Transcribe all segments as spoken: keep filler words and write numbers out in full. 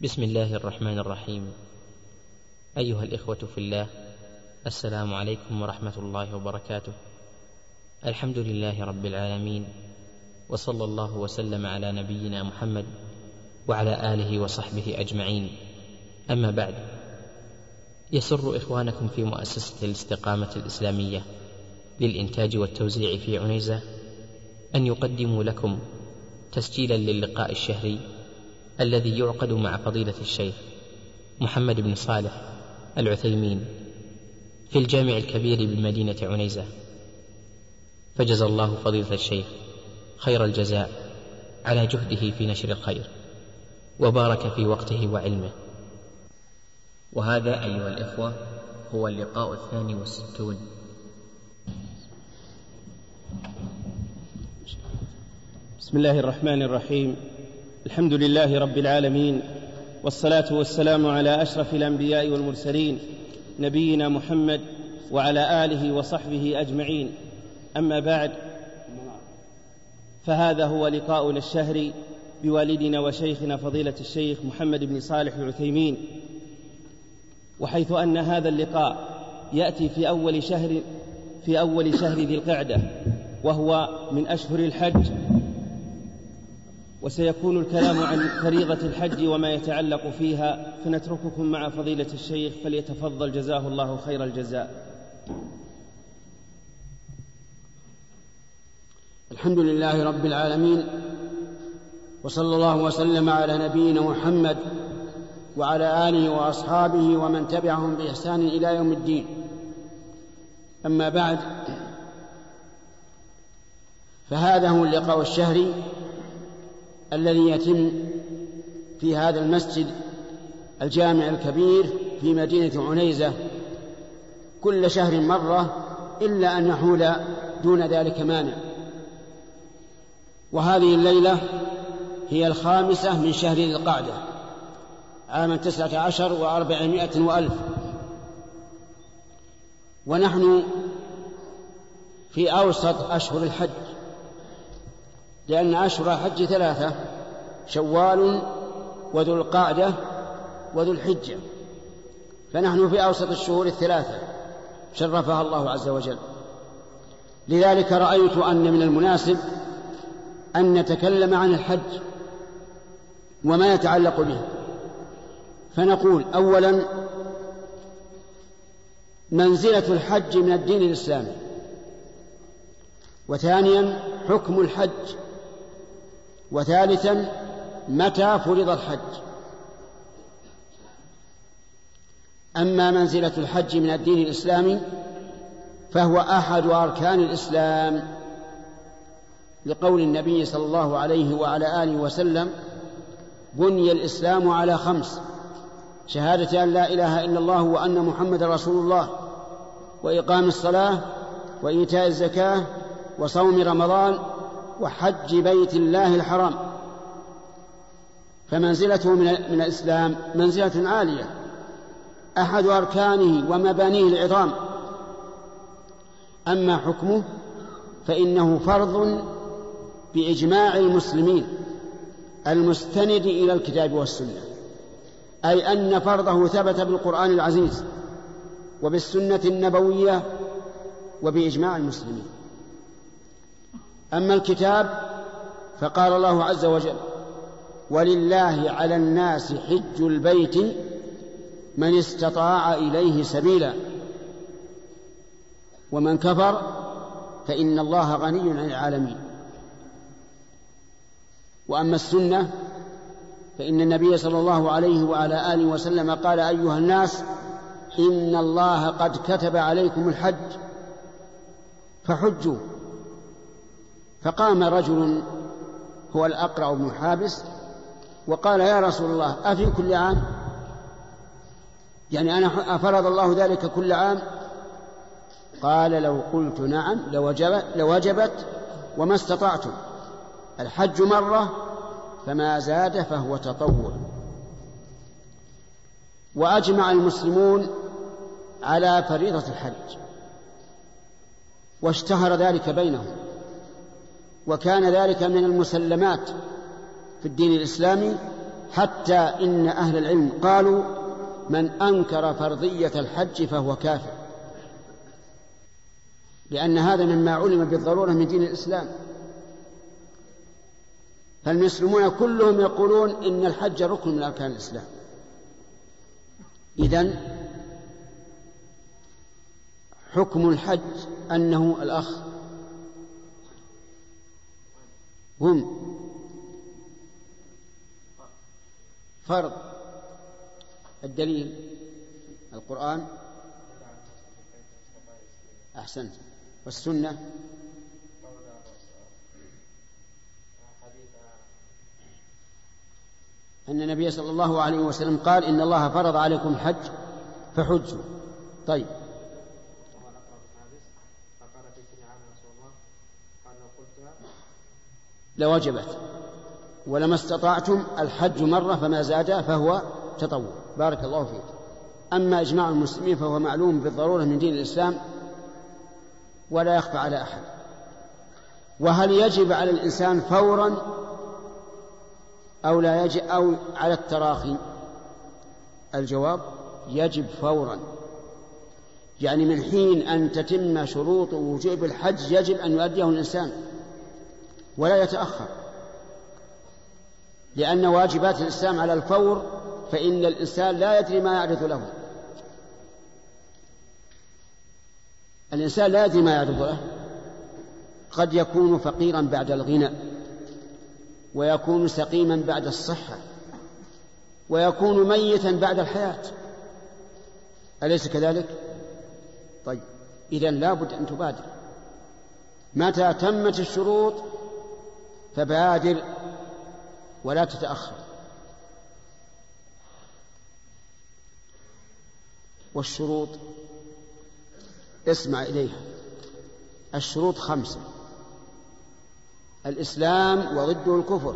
بسم الله الرحمن الرحيم. أيها الإخوة في الله، السلام عليكم ورحمة الله وبركاته. الحمد لله رب العالمين، وصلى الله وسلم على نبينا محمد وعلى آله وصحبه أجمعين. أما بعد، يسر إخوانكم في مؤسسة الاستقامة الإسلامية للإنتاج والتوزيع في عنيزة أن يقدموا لكم تسجيلا للقاء الشهري الذي يعقد مع فضيلة الشيخ محمد بن صالح العثيمين في الجامع الكبير بمدينة عنيزة، فجزى الله فضيلة الشيخ خير الجزاء على جهده في نشر الخير، وبارك في وقته وعلمه. وهذا أيها الإخوة هو اللقاء الثاني والستون. بسم الله الرحمن الرحيم. الحمد لله رب العالمين، والصلاة والسلام على أشرف الأنبياء والمرسلين نبينا محمد وعلى آله وصحبه أجمعين. أما بعد، فهذا هو لقاؤنا الشهري بوالدنا وشيخنا فضيلة الشيخ محمد بن صالح العثيمين، وحيث أن هذا اللقاء يأتي في أول شهر في أول شهر ذي القعدة، وهو من أشهر الحج، وسيكون الكلام عن فريضة الحج وما يتعلق فيها، فنترككم مع فضيلة الشيخ فليتفضل جزاه الله خير الجزاء. الحمد لله رب العالمين، وصلى الله وسلم على نبينا محمد وعلى آله وأصحابه ومن تبعهم بإحسان إلى يوم الدين. أما بعد، فهذا هو اللقاء الشهري الذي يتم في هذا المسجد الجامع الكبير في مدينة عنيزة كل شهر مرة، إلا أن يحول دون ذلك مانع. وهذه الليلة هي الخامسة من شهر ذي القعدة عام تسعة عشر وأربعمائة وألف، ونحن في أوسط أشهر الحج، لأن أشهر الحج ثلاثة: شوال وذو القعدة وذو الحجة، فنحن في أوسط الشهور الثلاثة شرفها الله عز وجل. لذلك رأيت أن من المناسب أن نتكلم عن الحج وما يتعلق به. فنقول أولا منزلة الحج من الدين الإسلامي، وثانيا حكم الحج، وثالثا متى فرض الحج. أما منزلة الحج من الدين الإسلامي فهو أحد أركان الإسلام، لقول النبي صلى الله عليه وعلى آله وسلم: بني الإسلام على خمس: شهادة أن لا إله إلا الله وأن محمد رسول الله، وإقام الصلاة، وإيتاء الزكاة، وصوم رمضان، وحج بيت الله الحرام. فمنزلته من الإسلام منزلة عالية، أحد أركانه ومبانيه العظام. أما حكمه فإنه فرض بإجماع المسلمين المستند إلى الكتاب والسنة، أي أن فرضه ثبت بالقرآن العزيز وبالسنة النبوية وبإجماع المسلمين. أما الكتاب فقال الله عز وجل: ولله على الناس حج البيت من استطاع إليه سبيلا، ومن كفر فإن الله غني عن العالمين. وأما السنة فإن النبي صلى الله عليه وعلى آله وسلم قال: أيها الناس، إن الله قد كتب عليكم الحج فحجوا. فقام رجل هو الأقرع بن حابس وقال: يا رسول الله، أفي كل عام؟ يعني أنا أفرض الله ذلك كل عام؟ قال: لو قلت نعم لوجبت, لوجبت وما استطعتم. الحج مرة فما زاد فهو تطوع. وأجمع المسلمون على فريضة الحج، واشتهر ذلك بينهم، وكان ذلك من المسلمات في الدين الإسلامي، حتى إن أهل العلم قالوا من أنكر فرضية الحج فهو كافر، لأن هذا مما علم بالضرورة من دين الإسلام. فالمسلمون كلهم يقولون إن الحج ركن من أركان الإسلام. إذن حكم الحج أنه الأخ هم فرض. الدليل القرآن. أحسنت. والسنة أن النبي صلى الله عليه وسلم قال إن الله فرض عليكم الحج فحجوا. طيب، لوجبت ولما استطعتم الحج مرة فما زاد فهو تطوع. بارك الله فيك. أما إجماع المسلمين فهو معلوم بالضرورة من دين الإسلام ولا يخفى على أحد. وهل يجب على الإنسان فورا أو لا يجب أو على التراخي؟ الجواب يجب فورا، يعني من حين أن تتم شروط وجوب الحج يجب أن يؤديه الإنسان ولا يتأخر، لأن واجبات الإسلام على الفور، فإن الإنسان لا يدري ما يعرض له. الإنسان لا يدري ما يعرض له، قد يكون فقيرا بعد الغنى، ويكون سقيما بعد الصحة، ويكون ميتا بعد الحياة، أليس كذلك؟ طيب، إذن لا بد أن تبادر. متى تمت الشروط فبادر ولا تتأخر. والشروط اسمع إليها. الشروط خمسة: الإسلام وضده الكفر،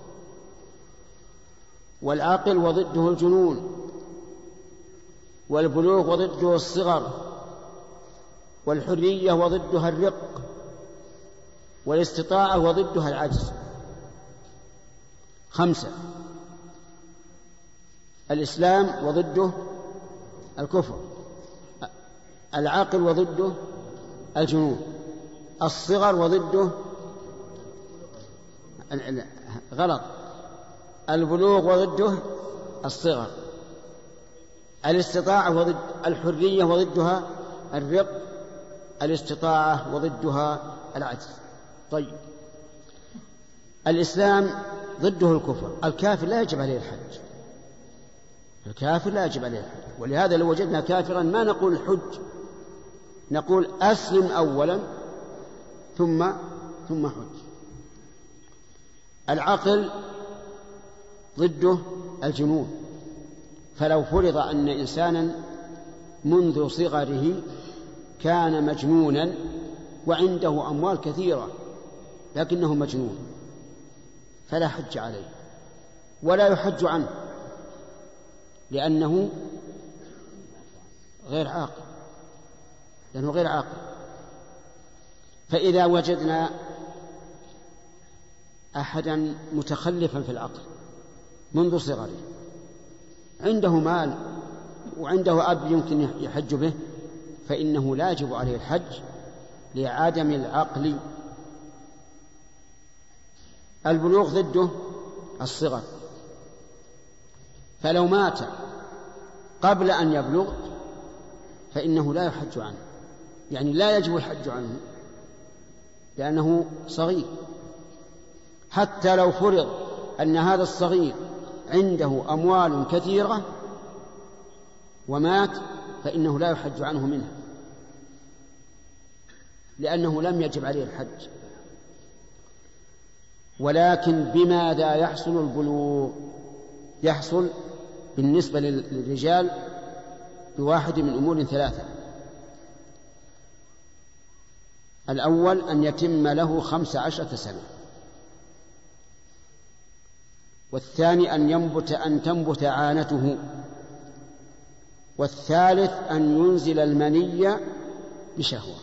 والعقل وضده الجنون، والبلوغ وضده الصغر، والحرية وضدها الرق، والاستطاعة وضدها العجز. خمسة: الإسلام وضده الكفر، العقل وضده الجنون، الصغر وضده غلط، البلوغ وضده الصغر، الاستطاعة وضد الحرية وضدها الرق، الاستطاعة وضدها العجز. طيب، الإسلام ضده الكفر. الكافر لا يجب عليه الحج، الكافر لا يجب عليه الحج، ولهذا لو وجدنا كافرا ما نقول الحج، نقول أسلم أولا ثم ثم حج. العقل ضده الجنون، فلو فرض أن إنسانا منذ صغره كان مجنونا وعنده أموال كثيرة لكنه مجنون فلا حج عليه ولا يحج عنه، لأنه غير عاقل، لأنه غير عاقل. فإذا وجدنا أحدا متخلفا في العقل منذ صغره، عنده مال وعنده أب يمكن يحج به، فإنه لا يجب عليه الحج لعدم العقل. البلوغ ضده الصغر، فلو مات قبل أن يبلغ فإنه لا يحج عنه، يعني لا يجب الحج عنه لأنه صغير. حتى لو فرض أن هذا الصغير عنده أموال كثيرة ومات فإنه لا يحج عنه منها، لأنه لم يجب عليه الحج. ولكن بماذا يحصل البلوغ؟ يحصل بالنسبة للرجال بواحد من أمور ثلاثة: الأول أن يتم له خمس عشرة سنة، والثاني أن ينبت أن تنبت عانته، والثالث أن ينزل المني بشهوة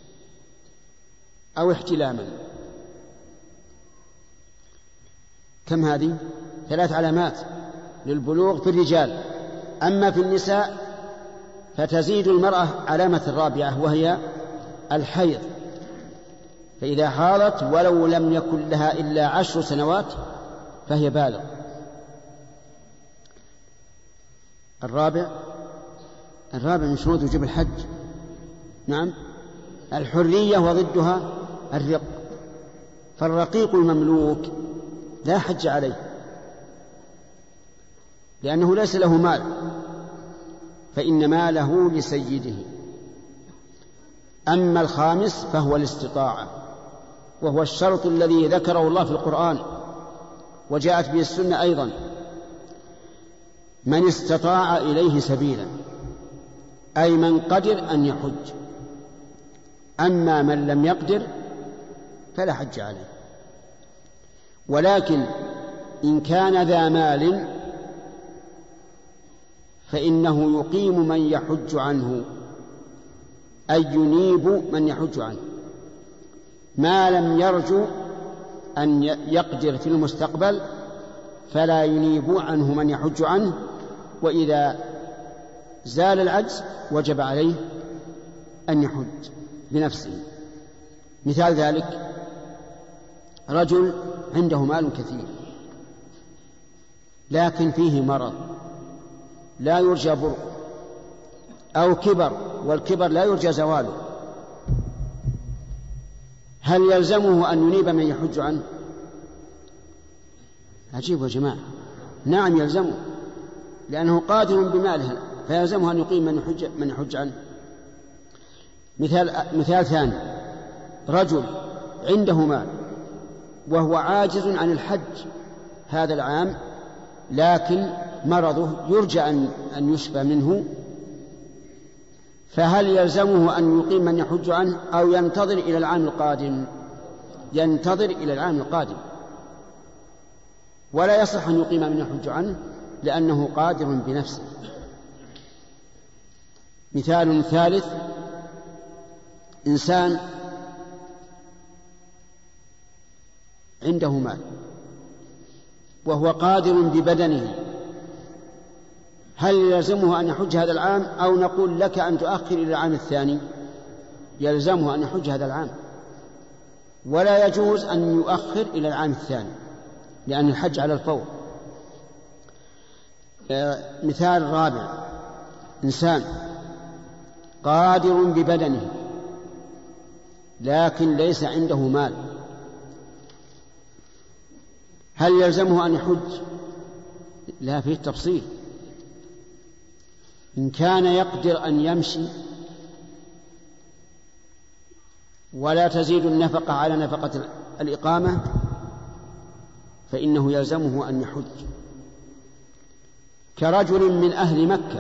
أو احتلاما. كم هذه؟ ثلاث علامات. للبلوغ في الرجال. أما في النساء فتزيد المرأة علامة رابعة وهي الحيض، فإذا حاضت ولو لم يكن لها إلا عشر سنوات فهي بالغ. الرابع الرابع من شروط وجوب الحج نعم الحرية وضدها الرق، فالرقيق المملوك لا حج عليه لأنه ليس له مال، فإن ماله لسيده. أما الخامس فهو الاستطاعة، وهو الشرط الذي ذكره الله في القرآن وجاءت به السنة أيضا: من استطاع إليه سبيلا، أي من قدر أن يحج. أما من لم يقدر فلا حج عليه. ولكن إن كان ذا مال فإنه يقيم من يحج عنه، أي ينيب من يحج عنه، ما لم يرجو أن يقدر في المستقبل فلا ينيب عنه من يحج عنه، وإذا زال العجز وجب عليه أن يحج بنفسه. مثال ذلك رجل عنده مال كثير لكن فيه مرض لا يرجى برء، أو كبر والكبر لا يرجى زواله، هل يلزمه أن ينيب من يحج عنه؟ عجيب يا جماعة. نعم يلزمه، لأنه قادر بماله، فيلزمه أن يقيم من يحج, من يحج عنه. مثال, مثال ثاني: رجل عنده مال وهو عاجز عن الحج هذا العام، لكن مرضه يرجى أن, أن يشفى منه، فهل يلزمه أن يقيم من يحج عنه أو ينتظر إلى العام القادم؟ ينتظر إلى العام القادم، ولا يصح أن يقيم من يحج عنه لأنه قادر بنفسه. مثال ثالث: إنسان عنده مال وهو قادر ببدنه، هل يلزمه أن يحج هذا العام أو نقول لك أن تؤخر إلى العام الثاني؟ يلزمه أن يحج هذا العام، ولا يجوز أن يؤخر إلى العام الثاني لأن الحج على الفور. مثال رابع: إنسان قادر ببدنه لكن ليس عنده مال، هل يلزمه أن يحج؟ لا، فيه تفصيل. إن كان يقدر أن يمشي ولا تزيد النفقة على نفقة الإقامة فإنه يلزمه أن يحج، كرجل من أهل مكة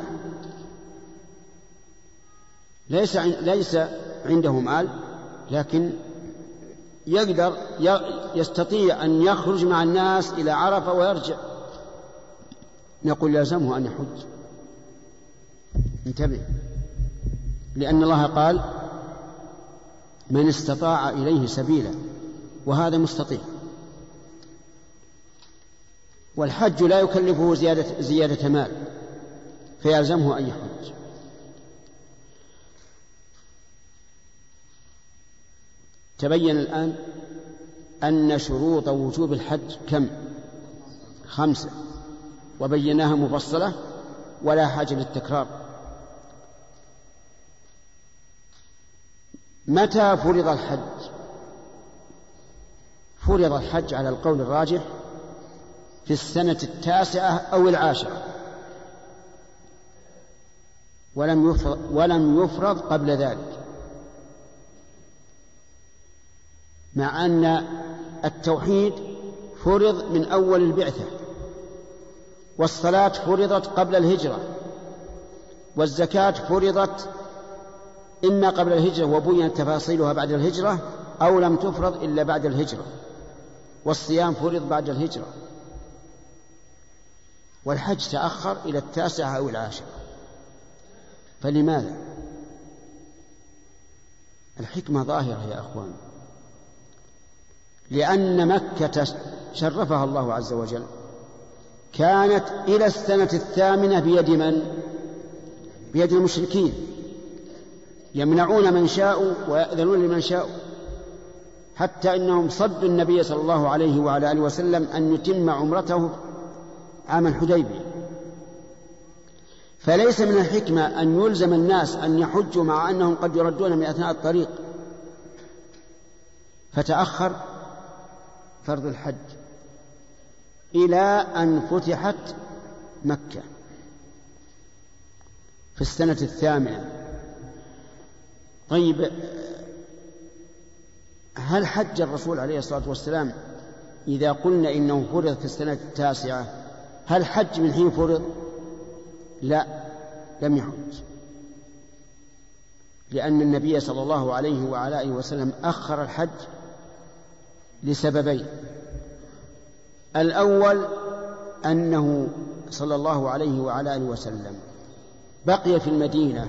ليس ليس عنده مال لكن يقدر يستطيع أن يخرج مع الناس إلى عرفة ويرجع، نقول يلزمه أن يحج. انتبه، لأن الله قال: من استطاع إليه سبيلا، وهذا مستطيع، والحج لا يكلفه زيادة, زيادة مال فيلزمه أن يحج. تبين الآن أن شروط وجوب الحج كم؟ خمسة، وبيناها مفصلة ولا حاجة للتكرار. متى فرض الحج؟ فرض الحج على القول الراجح في السنة التاسعة أو العاشرة، ولم يفرض, ولم يفرض قبل ذلك، مع أن التوحيد فرض من أول البعثة، والصلاة فرضت قبل الهجرة، والزكاة فرضت إما قبل الهجرة وبينت تفاصيلها بعد الهجرة، أو لم تفرض إلا بعد الهجرة، والصيام فرض بعد الهجرة، والحج تأخر إلى التاسعة أو العاشرة. فلماذا؟ الحكمة ظاهرة يا أخوان، لأن مكة شرفها الله عز وجل، كانت إلى السنة الثامنة بيد من؟ بيد المشركين، يمنعون من شاءوا ويأذنون لمن شاءوا، حتى إنهم صدوا النبي صلى الله عليه وعلى آله وسلم أن يتم عمرته عام الحديبية. فليس من الحكمة أن يلزم الناس أن يحجوا مع أنهم قد يردون من أثناء الطريق، فتأخر فرض الحج إلى أن فتحت مكة في السنة الثامنة. طيب، هل حج الرسول عليه الصلاة والسلام إذا قلنا إنه فرض في السنة التاسعة هل حج من حين فرض؟ لا، لم يحج، لأن النبي صلى الله عليه وعلى آله وسلم أخر الحج لسببين: الأول أنه صلى الله عليه وعلى آله وسلم بقي في المدينة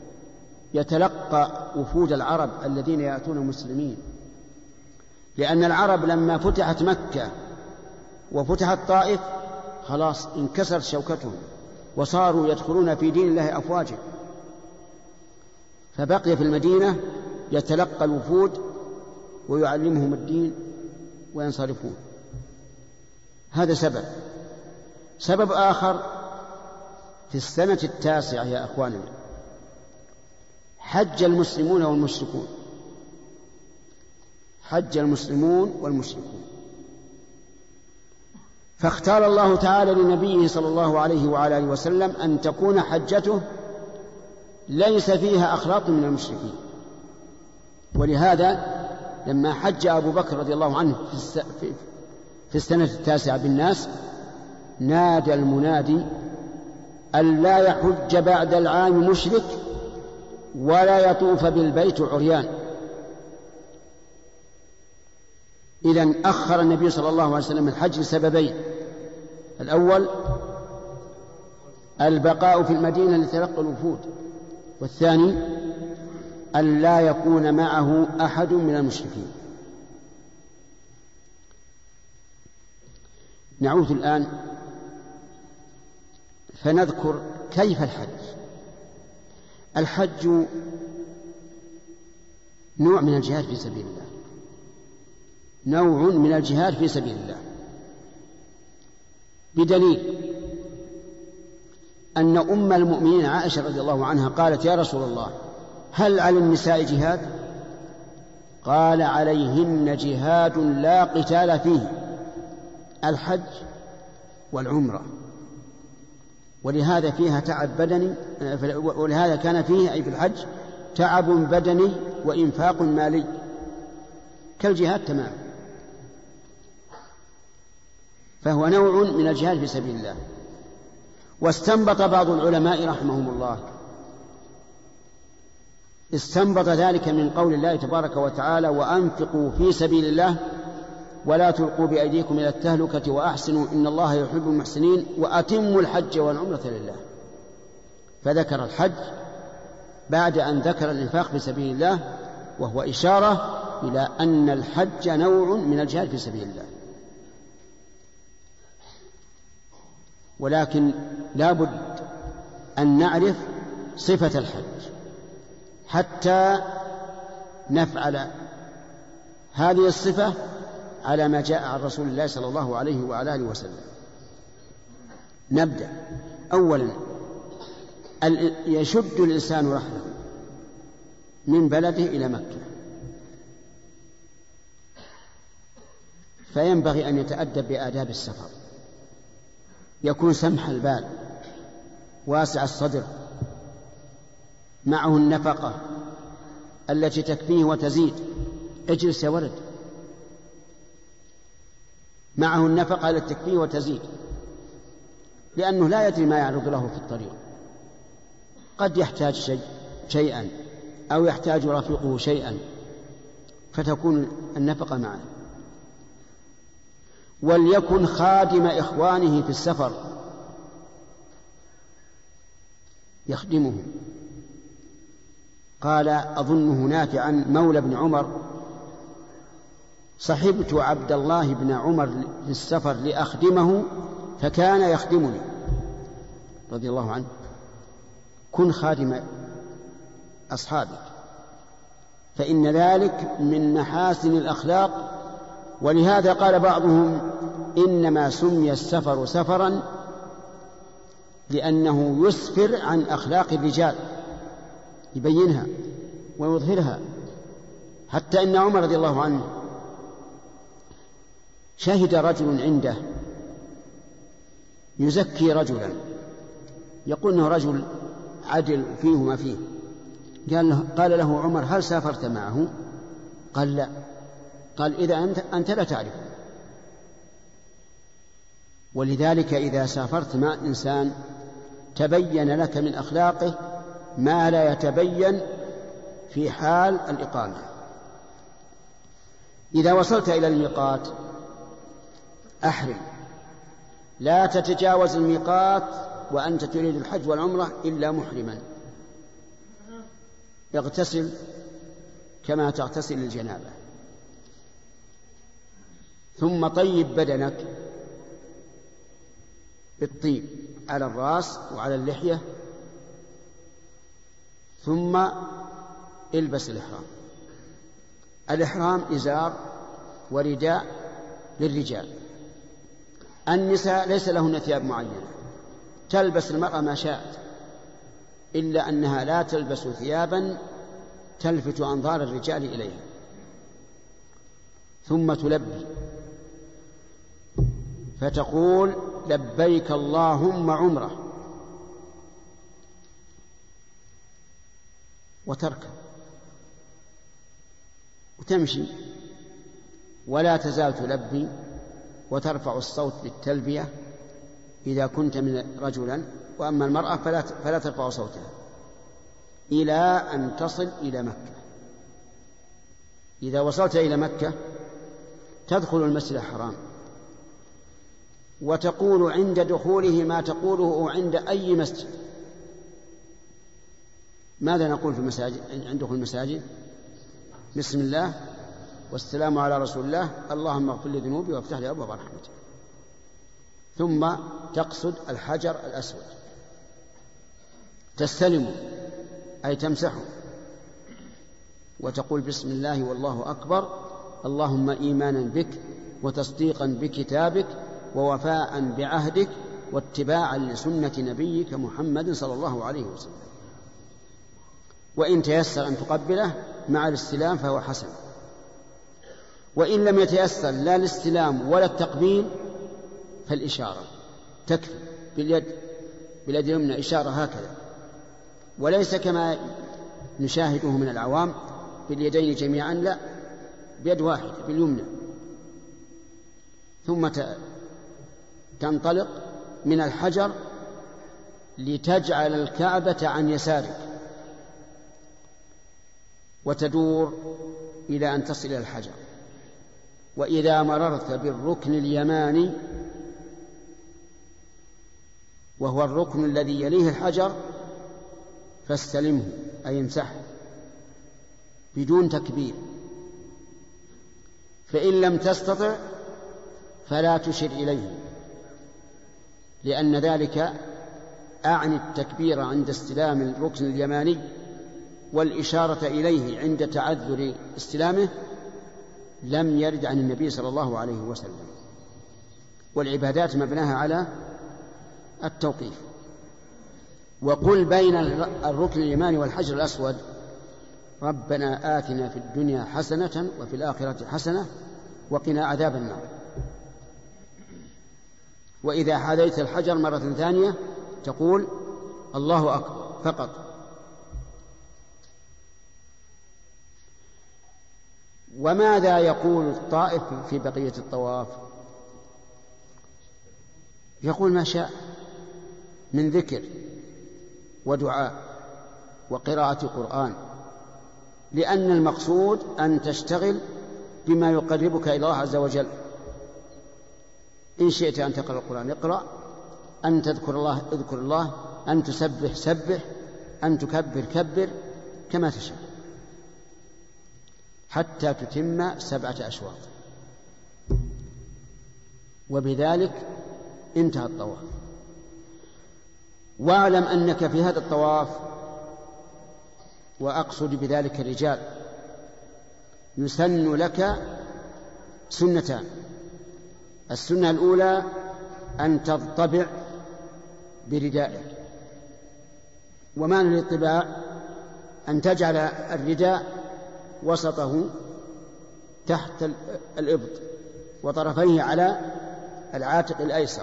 يتلقى وفود العرب الذين يأتون مسلمين، لأن العرب لما فتحت مكة وفتحت طائف خلاص انكسرت شوكتهم وصاروا يدخلون في دين الله أفواجا، فبقي في المدينة يتلقى الوفود ويعلمهم الدين وينصرفون. هذا سبب. سبب آخر: في السنة التاسعة يا أخواننا حج المسلمون والمشركون، حج المسلمون والمشركون، فاختار الله تعالى لنبيه صلى الله عليه وعلى آله وسلم أن تكون حجته ليس فيها أخلاط من المشركين. ولهذا لما حج أبو بكر رضي الله عنه في السنة التاسعة بالناس نادى المنادي أن لا يحج بعد العام مشرك ولا يطوف بالبيت عريان. إذن أخر النبي صلى الله عليه وسلم الحج لسببين: الأول البقاء في المدينة لتلقى الوفود، والثاني أن لا يكون معه أحد من المشركين. نعود الآن فنذكر كيف الحج. الحج نوع من الجهاد في سبيل الله، نوع من الجهاد في سبيل الله، بدليل أن أم المؤمنين عائشة رضي الله عنها قالت: يا رسول الله، هل على النساء جهاد؟ قال: عليهن جهاد لا قتال فيه، الحج والعمرة. ولهذا فيها تعب بدني، ولهذا كان فيه أي في الحج تعب بدني وإنفاق مالي كالجهاد تمام، فهو نوع من الجهاد في سبيل الله. واستنبط بعض العلماء رحمهم الله استنبط ذلك من قول الله تبارك وتعالى: وأنفقوا في سبيل الله ولا تلقوا بأيديكم إلى التهلكة وأحسنوا إن الله يحب المحسنين وأتموا الحج والعمرة لله. فذكر الحج بعد أن ذكر الإنفاق في سبيل الله، وهو إشارة إلى أن الحج نوع من الجهاد في سبيل الله. ولكن لا بد أن نعرف صفة الحج حتى نفعل هذه الصفة على ما جاء عن رسول الله صلى الله عليه وعلى آله وسلم. نبدأ. أولا، يشد الإنسان رحله من بلده إلى مكة، فينبغي أن يتأدب بآداب السفر، يكون سمح البال واسع الصدر، معه النفقة التي تكفيه وتزيد. اجلس يا ولد، معه النفقة التي تكفيه وتزيد، لأنه لا يدري ما يعرض له في الطريق، قد يحتاج شيء شيئا أو يحتاج رفيقه شيئا، فتكون النفقة معه. وليكن خادم إخوانه في السفر يخدمهم. قال أظنه نافعا مولى بن عمر: صحبت عبد الله بن عمر في السفر لأخدمه فكان يخدمني رضي الله عنه. كن خادم أصحابك، فإن ذلك من محاسن الأخلاق. ولهذا قال بعضهم إنما سمي السفر سفرا لأنه يسفر عن أخلاق الرجال، يبينها ويظهرها. حتى إن عمر رضي الله عنه شهد رجل عنده يزكي رجلا، يقول إنه رجل عدل فيه ما فيه. قال له, قال له عمر هل سافرت معه؟ قال لا. قال إذا أنت, أنت لا تعرفه. ولذلك إذا سافرت مع إنسان تبين لك من أخلاقه ما لا يتبين في حال الإقامة. إذا وصلت إلى الميقات أحرم، لا تتجاوز الميقات وأنت تريد الحج والعمرة إلا محرما. اغتسل كما تغتسل الجنابة، ثم طيب بدنك بالطيب على الرأس وعلى اللحية، ثم البس الإحرام. الإحرام إزار ورداء للرجال. النساء ليس لهن ثياب معينة، تلبس المرأة ما شاءت، إلا أنها لا تلبس ثيابا تلفت أنظار الرجال إليها. ثم تلبي فتقول لبيك اللهم عمرة، وتركب وتمشي، ولا تزال تلبي وترفع الصوت بالتلبية إذا كنت من رجلا، وأما المرأة فلا فلا ترفع صوتها إلى أن تصل إلى مكة. إذا وصلت إلى مكة تدخل المسجد الحرام وتقول عند دخوله ما تقوله عند أي مسجد. ماذا نقول في المساجد عند دخول المساجد؟ بسم الله والسلام على رسول الله، اللهم اغفر لي ذنوبي وافتح لي أبواب رحمتك. ثم تقصد الحجر الأسود تستلمه أي تمسحه، وتقول بسم الله والله أكبر، اللهم إيمانا بك وتصديقا بكتابك ووفاء بعهدك واتباعا لسنة نبيك محمد صلى الله عليه وسلم. وإن تيسر أن تقبله مع الاستلام فهو حسن، وإن لم يتيسر لا الاستلام ولا التقبيل فالإشارة تكفي باليد، باليد اليمنى إشارة هكذا، وليس كما نشاهده من العوام باليدين جميعا، لا، بيد واحدة باليمنى. ثم تنطلق من الحجر لتجعل الكعبة عن يسارك وتدور إلى أن تصل إلى الحجر. وإذا مررت بالركن اليماني وهو الركن الذي يليه الحجر فاستلمه أي امسحه بدون تكبير، فإن لم تستطع فلا تشر إليه، لأن ذلك أعني التكبير عند استلام الركن اليماني والإشارة إليه عند تعذر استلامه لم يرد عن النبي صلى الله عليه وسلم. والعبادات مبناها على التوقيف. وقل بين الركن اليماني والحجر الأسود ربنا آتنا في الدنيا حسنة وفي الآخرة حسنة وقنا عذاب النار. وإذا حاذيت الحجر مرة ثانية تقول الله أكبر فقط. وماذا يقول الطائف في بقية الطواف؟ يقول ما شاء من ذكر ودعاء وقراءة قرآن، لأن المقصود أن تشتغل بما يقربك إلى الله عز وجل. إن شئت أن تقرأ القرآن اقرأ، أن تذكر الله اذكر الله، أن تسبح سبح، أن تكبر كبر، كما تشاء حتى تتم سبعة أشواط. وبذلك انتهى الطواف. واعلم أنك في هذا الطواف، وأقصد بذلك الرجال، يسن لك سنتان. السنة الأولى أن تضطبع بردائك، ومعنى الاطباع أن تجعل الرداء وسطه تحت الإبط وطرفيه على العاتق الأيسر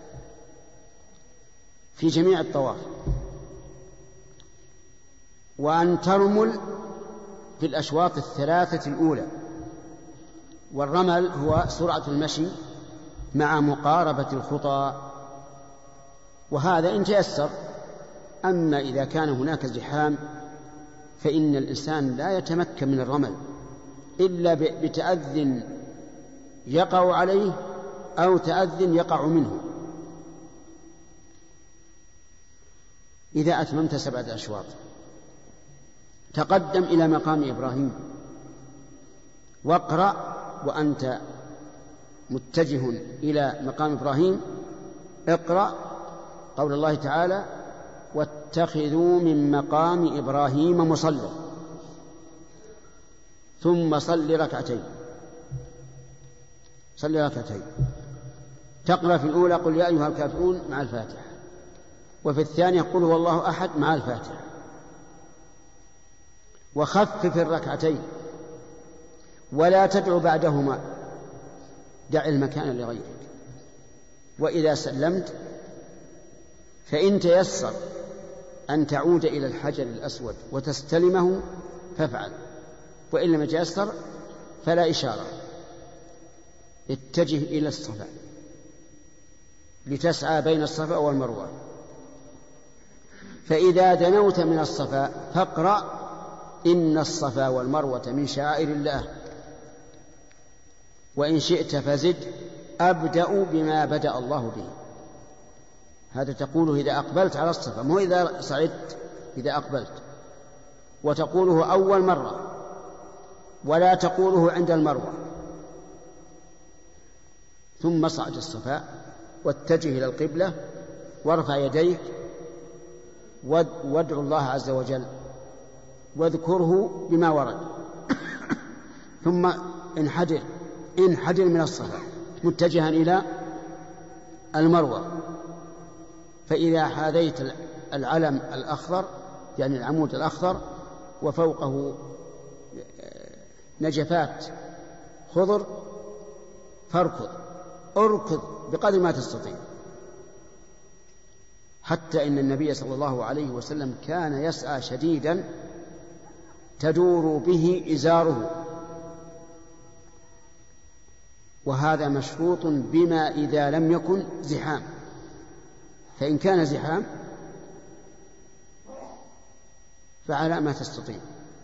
في جميع الطواف، وأن ترمل في الأشواط الثلاثة الأولى. والرمل هو سرعة المشي مع مقاربة الخطى، وهذا إن تيسر. أما إذا كان هناك زحام فإن الإنسان لا يتمكن من الرمل إلا بتأذٍ يقع عليه أو تأذٍ يقع منه. إذا أتممت سبعة أشواط تقدم إلى مقام إبراهيم واقرأ وأنت متجه إلى مقام إبراهيم، اقرأ قول الله تعالى: واتخذوا من مقام إبراهيم مصلى، ثم صل ركعتين. صل ركعتين تقرأ في الأولى قل يا أيها الكافرون مع الفاتحة، وفي الثانية قل هو الله أحد مع الفاتحة. وخفف الركعتين ولا تدعو بعدهما، دع المكان لغيرك. وإذا سلمت فإن تيسر أن تعود إلى الحجر الأسود وتستلمه فافعل، وإن لم يتيسر فلا إشارة. اتجه إلى الصفا لتسعى بين الصفا والمروة، فإذا دنوت من الصفا فاقرأ: إن الصفا والمروة من شعائر الله، وإن شئت فزد: أبدأ بما بدأ الله به. هذا تقوله إذا أقبلت على الصفا، مو إذا صعدت، إذا أقبلت. وتقوله أول مرة، ولا تقوله عند المروة. ثم صعد الصفا واتجه إلى القبلة وارفع يديك وادعو الله عز وجل واذكره بما ورد. ثم انحدر انحدر من الصفا متجها إلى المروة، فإذا حاذيت العلم الأخضر يعني العمود الأخضر وفوقه نجفات خضر فاركض، اركض بقدر ما تستطيع. حتى إن النبي صلى الله عليه وسلم كان يسعى شديدا تدور به إزاره، وهذا مشروط بما إذا لم يكن زحام. فإن كان زحام فعلى ما تستطيع،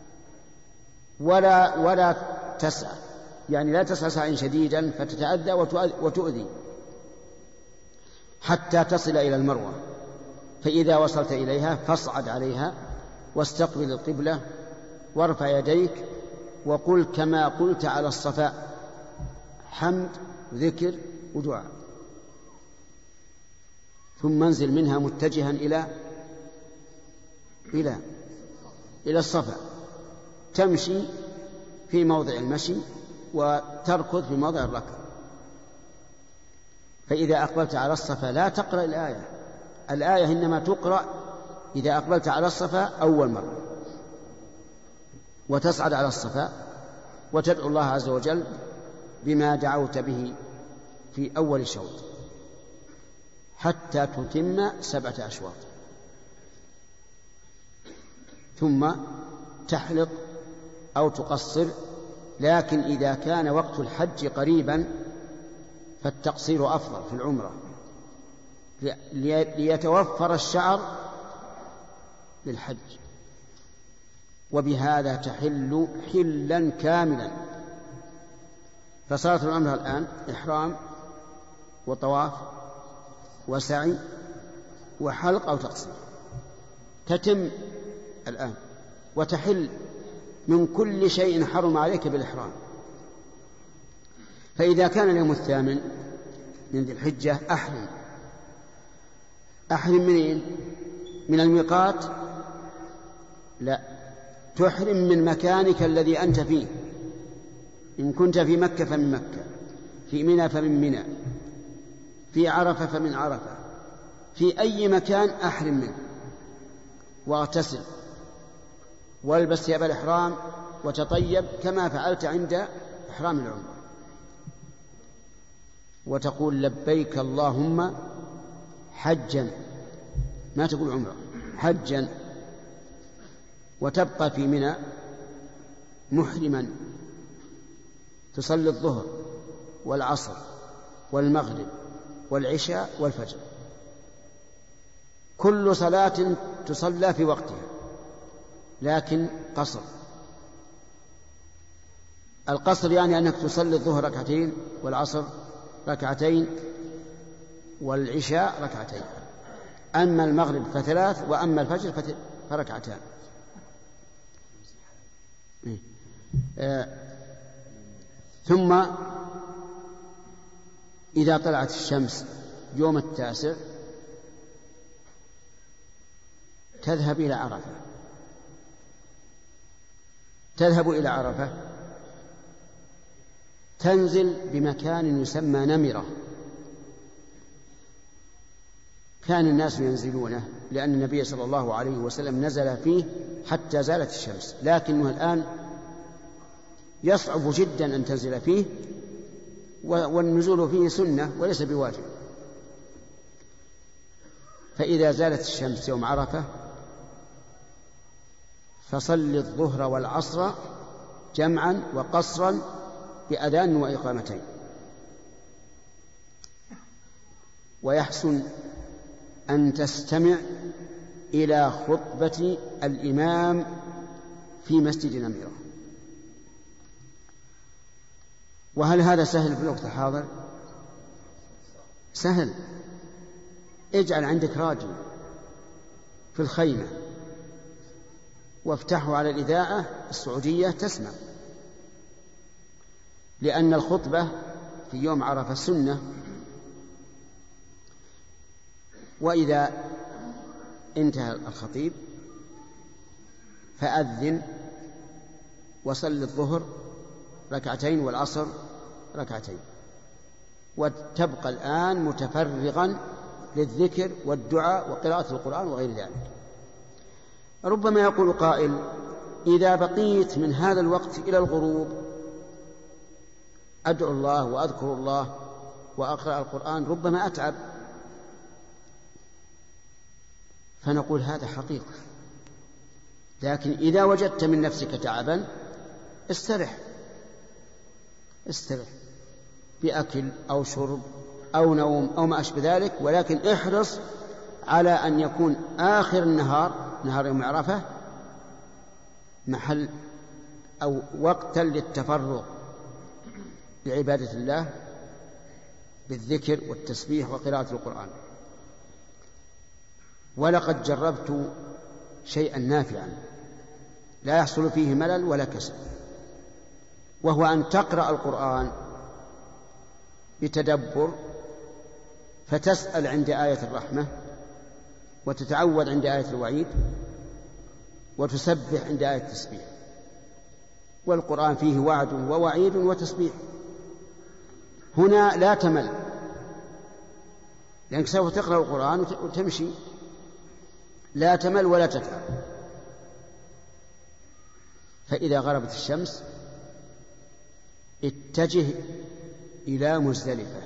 ولا ولا تسعى، يعني لا تسعى سعيا شديدا فتتأذى وتؤذي حتى تصل إلى المروة. فإذا وصلت إليها فاصعد عليها واستقبل القبلة وارفع يديك وقل كما قلت على الصفا: حمد ذكر ودعاء. ثم انزل منها متجها إلى إلى إلى الصفا، تمشي في موضع المشي وتركض في موضع الركض. فإذا أقبلت على الصفا لا تقرأ الآية، الآية إنما تقرأ إذا أقبلت على الصفا أول مرة، وتصعد على الصفا وتدعو الله عز وجل بما دعوت به في أول شوط حتى تتم سبعة أشواط. ثم تحلق أو تقصر، لكن إذا كان وقت الحج قريبا فالتقصير أفضل في العمرة ليتوفر الشعر للحج، وبهذا تحل حلا كاملا. فصارت العمرة الآن إحرام وطواف وسعي وحلق أو تقصير، تتم الآن وتحل من كل شيء حرم عليك بالإحرام. فإذا كان اليوم الثامن من ذي الحجة أحرم أحرم منين؟ من الميقات؟ لا، تحرم من مكانك الذي أنت فيه. إن كنت في مكة فمن مكة، في منى فمن منى، في عرفة فمن عرفة، في أي مكان أحرم منه، واغتسل والبس ثياب الإحرام وتطيب كما فعلت عند إحرام العمرة، وتقول لبيك اللهم حجا، ما تقول عمرة، حجا، وتبقى في منى محرما، تصلي الظهر والعصر والمغرب والعشاء والفجر، كل صلاة تصلى في وقتها لكن قصر. القصر يعني أنك تصلي الظهر ركعتين والعصر ركعتين والعشاء ركعتين، أما المغرب فثلاث، وأما الفجر فركعتان. آه ثم إذا طلعت الشمس يوم التاسع تذهب إلى عرفة، تذهب إلى عرفة تنزل بمكان يسمى نمرة، كان الناس ينزلونه لأن النبي صلى الله عليه وسلم نزل فيه حتى زالت الشمس، لكنه الآن يصعب جدا أن تنزل فيه، والنزول فيه سنة وليس بواجب. فإذا زالت الشمس يوم عرفة فصل الظهر والعصر جمعا وقصرا بأذان وإقامتين. ويحسن أن تستمع إلى خطبة الإمام في مسجد نميرة. وهل هذا سهل في الوقت الحاضر؟ سهل. اجعل عندك راديو في الخيمة وافتحه على الإذاعة السعودية تسمع، لأن الخطبة في يوم عرفة سنة. وإذا انتهى الخطيب فأذن وصل الظهر ركعتين والعصر ركعتين، وتبقى الآن متفرغا للذكر والدعاء وقراءة القرآن وغير ذلك. ربما يقول قائل: إذا بقيت من هذا الوقت إلى الغروب أدعو الله وأذكر الله وأقرأ القرآن ربما أتعب. فنقول هذا حقيقة، لكن إذا وجدت من نفسك تعبا استرح استرح بأكل أو شرب أو نوم أو ما أشبه ذلك، ولكن احرص على أن يكون آخر النهار، نهار يوم عرفة، محل أو وقتا للتفرغ لعبادة الله بالذكر والتسبيح وقراءة القرآن. ولقد جربت شيئا نافعا لا يحصل فيه ملل ولا كسل، وهو أن تقرأ القرآن بتدبر، فتسأل عند آية الرحمة، وتتعوذ عند آية الوعيد، وتسبح عند آية التسبيح. والقرآن فيه وعد ووعيد وتسبيح. هنا لا تمل، لأنك سوف تقرأ القرآن وتمشي، لا تمل ولا تتعب. فإذا غربت الشمس اتجه إلى مزدلفة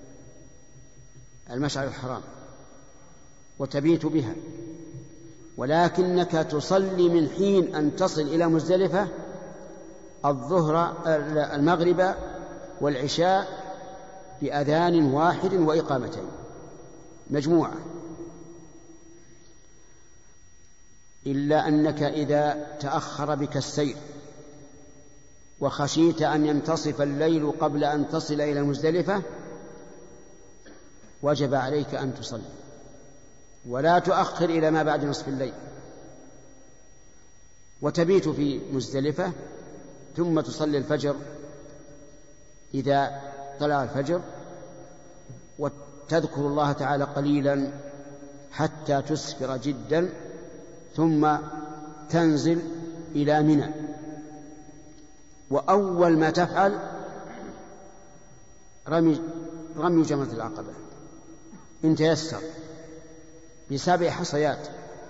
المشعر الحرام وتبيت بها، ولكنك تصلي من حين أن تصل إلى مزدلفة الظهر المغرب والعشاء بأذان واحد وإقامتين مجموعة، إلا أنك إذا تأخر بك السير وخشيت أن ينتصف الليل قبل أن تصل إلى مزدلفة وجب عليك أن تصلي، ولا تؤخر إلى ما بعد نصف الليل، وتبيت في مزدلفة، ثم تصلي الفجر إذا طلع الفجر، وتذكر الله تعالى قليلا حتى تسفر جدا ثم تنزل إلى منى. وأول ما تفعل رمي, رمي جمرة العقبة إن تيسر بسبع حصيات،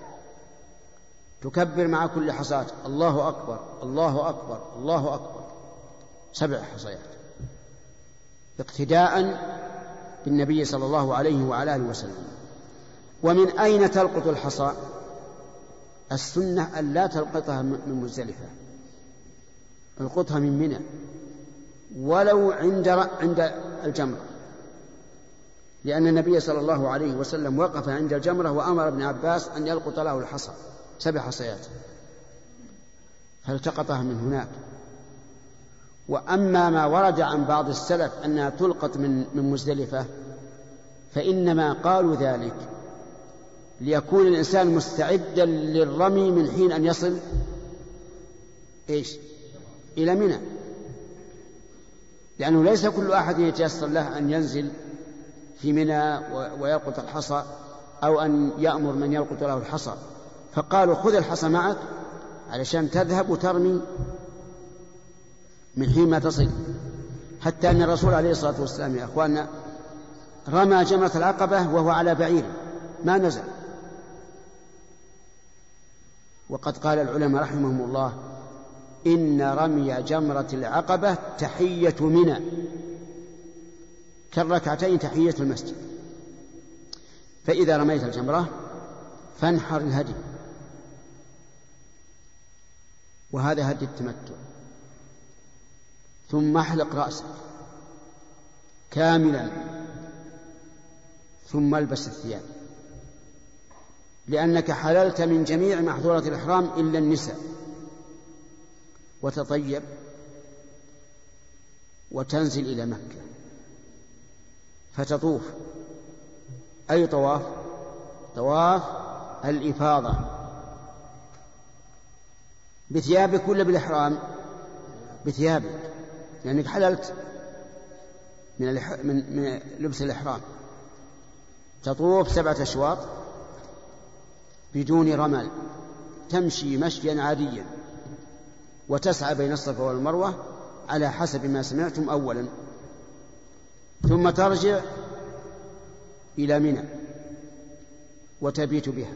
تكبر مع كل حصاة الله أكبر الله أكبر الله أكبر، سبع حصيات اقتداء بالنبي صلى الله عليه وعلى آله وسلم. ومن أين تلقط الحصى؟ السنة أن لا تلقطها من مزدلفة، القطها من منى ولو عند عند الجمرة، لأن النبي صلى الله عليه وسلم وقف عند الجمرة وأمر ابن عباس أن يلقط له الحصى سبع حصيات فالتقطها من هناك. وأما ما ورد عن بعض السلف أنها تلقط من من مزدلفة فإنما قالوا ذلك ليكون الإنسان مستعدا للرمي من حين أن يصل إيش إلى منى، لأنه ليس كل أحد يتيسر له أن ينزل في منى ويلقط الحصى أو أن يأمر من يلقط له الحصى، فقالوا خذ الحصى معك علشان تذهب وترمي من حين ما تصل. حتى أن الرسول عليه الصلاة والسلام يا أخواننا رمى جمرة العقبة وهو على بعير ما نزل. وقد قال العلماء رحمهم الله إن رمي جمرة العقبة تحية منى كالركعتين تحية المسجد. فإذا رميت الجمرة فانحر الهدي، وهذا هدي التمتع، ثم احلق رأسك كاملا ثم البس الثياب، لأنك حللت من جميع محظورات الإحرام إلا النساء، وتطيب وتنزل إلى مكة فتطوف. أي طواف؟ طواف الإفاضة بثيابك ولا بالإحرام؟ بثيابك، لأنك حللت من, من... من لبس الإحرام. تطوف سبعة أشواط بدون رمل، تمشي مشيا عاديا وتسعى بين الصفا والمروة على حسب ما سمعتم أولا، ثم ترجع إلى منى وتبيت بها.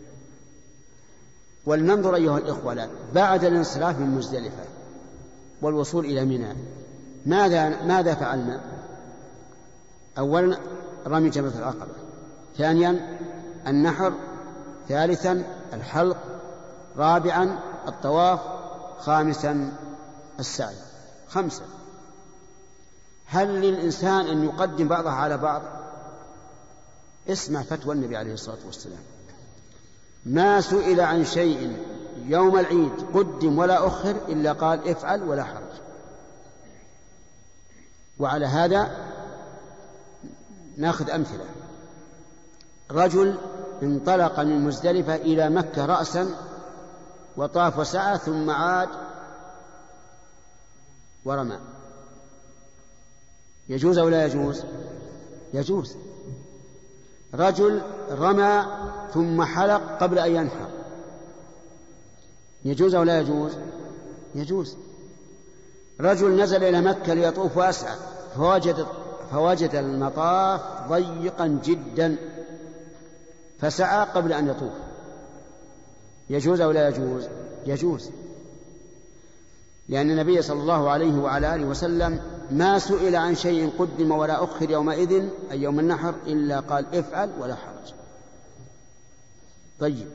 ولننظر أيها الإخوة الآن بعد الانصراف من مزدلفة والوصول إلى منى ماذا, ماذا فعلنا؟ أولا رمي جمرة العقبة، ثانيا النحر، ثالثا الحلق، رابعا الطواف، خامسا السعي. خمسة. هل للإنسان أن يقدم بعضها على بعض؟ اسمع فتوى النبي عليه الصلاة والسلام، ما سئل عن شيء يوم العيد قدم ولا أخر إلا قال افعل ولا حرج. وعلى هذا ناخذ أمثلة. رجل انطلق من مزدلفة إلى مكة رأسا وطاف وسعى ثم عاد ورمى، يجوز أو لا يجوز؟ يجوز. رجل رمى ثم حلق قبل أن ينحر، يجوز أو لا يجوز؟ يجوز. رجل نزل إلى مكة ليطوف وأسعى فوجد, فوجد المطاف ضيقا جدا فسعى قبل أن يطوف، يجوز أو لا يجوز؟ يجوز، لأن النبي صلى الله عليه وعلى آله وسلم ما سئل عن شيء قدم ولا أخر يومئذ أي يوم النحر إلا قال افعل ولا حرج. طيب،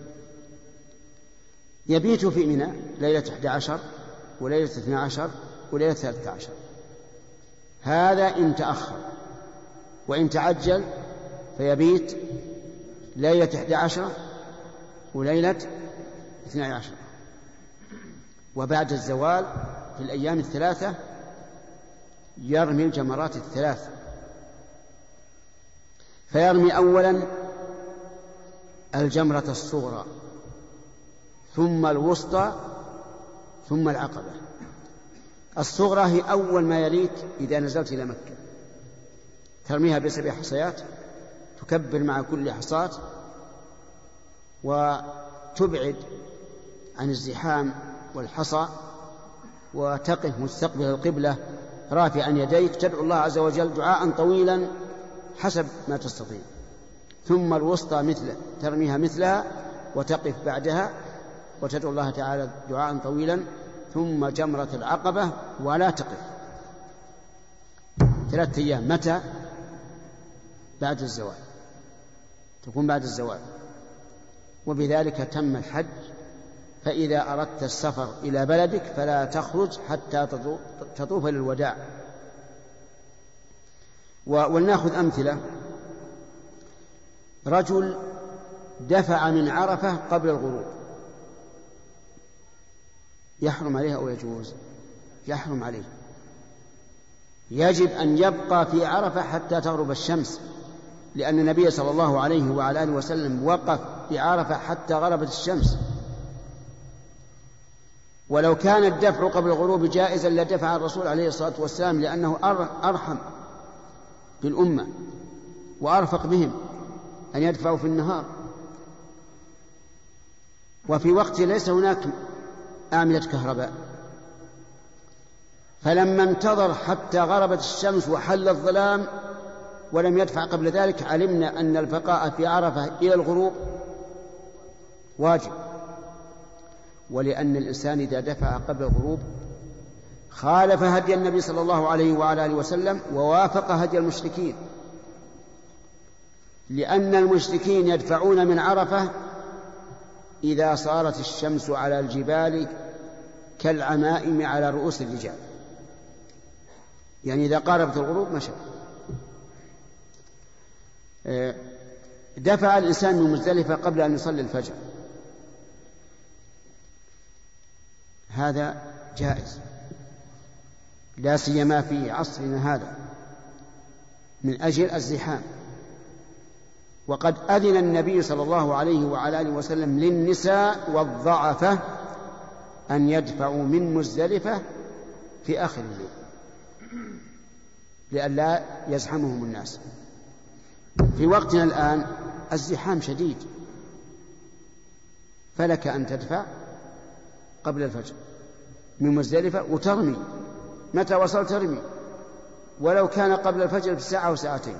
يبيت في منى ليلة إحدى عشر وليلة اثنى عشر وليلة ثلاثة عشر، هذا إن تأخر. وإن تعجل فيبيت ليلة إحدى عشر وليلة اثنى عشر، وبعد الزوال في الأيام الثلاثة يرمي الجمرات الثلاث. فيرمي أولا الجمرة الصغرى ثم الوسطى ثم العقبة. الصغرى هي أول ما يليك إذا نزلت إلى مكة، ترميها بسبع حصيات، تكبر مع كل حصاة وتبعد عن الزحام والحصى، وتقف مستقبل القبلة رافعا يديك تدعو الله عز وجل دعاء طويلا حسب ما تستطيع، ثم الوسطى مثل ترميها مثلها وتقف بعدها وتدعو الله تعالى دعاء طويلا، ثم جمرة العقبة ولا تقف ثلاثة أيام. متى؟ بعد الزوال، تكون بعد الزوال، وبذلك تم الحج. فإذا أردت السفر إلى بلدك فلا تخرج حتى تطوف للوداع. ولنأخذ أمثلة. رجل دفع من عرفة قبل الغروب، يحرم عليه أو يجوز؟ يحرم عليه، يجب أن يبقى في عرفة حتى تغرب الشمس، لأن النبي صلى الله عليه وعلى آله وسلم وقف في عرفة حتى غربت الشمس. ولو كان الدفع قبل الغروب جائزا لدفع الرسول عليه الصلاة والسلام، لأنه أرحم بالأمة وأرفق بهم أن يدفعوا في النهار، وفي وقت ليس هناك أعمدة كهرباء. فلما انتظر حتى غربت الشمس وحل الظلام ولم يدفع قبل ذلك، علمنا أن البقاء في عرفة إلى الغروب واجب. ولأن الإنسان إذا دفع قبل الغروب خالف هدي النبي صلى الله عليه وعلى آله وسلم ووافق هدي المشركين، لأن المشركين يدفعون من عرفة إذا صارت الشمس على الجبال كالعمائم على رؤوس الرجال، يعني إذا قاربت الغروب مشى. دفع الإنسان من مزدلفة قبل أن يصلي الفجر، هذا جائز، لا سيما في عصرنا هذا من أجل الزحام. وقد أذن النبي صلى الله عليه وعلى آله وسلم للنساء والضعفة أن يدفعوا من مزدلفة في آخر الليل لئلا يزحمهم الناس. في وقتنا الآن الزحام شديد، فلك أن تدفع قبل الفجر من مزدلفة وترمي متى وصلت ترمي، ولو كان قبل الفجر بساعة أو ساعتين.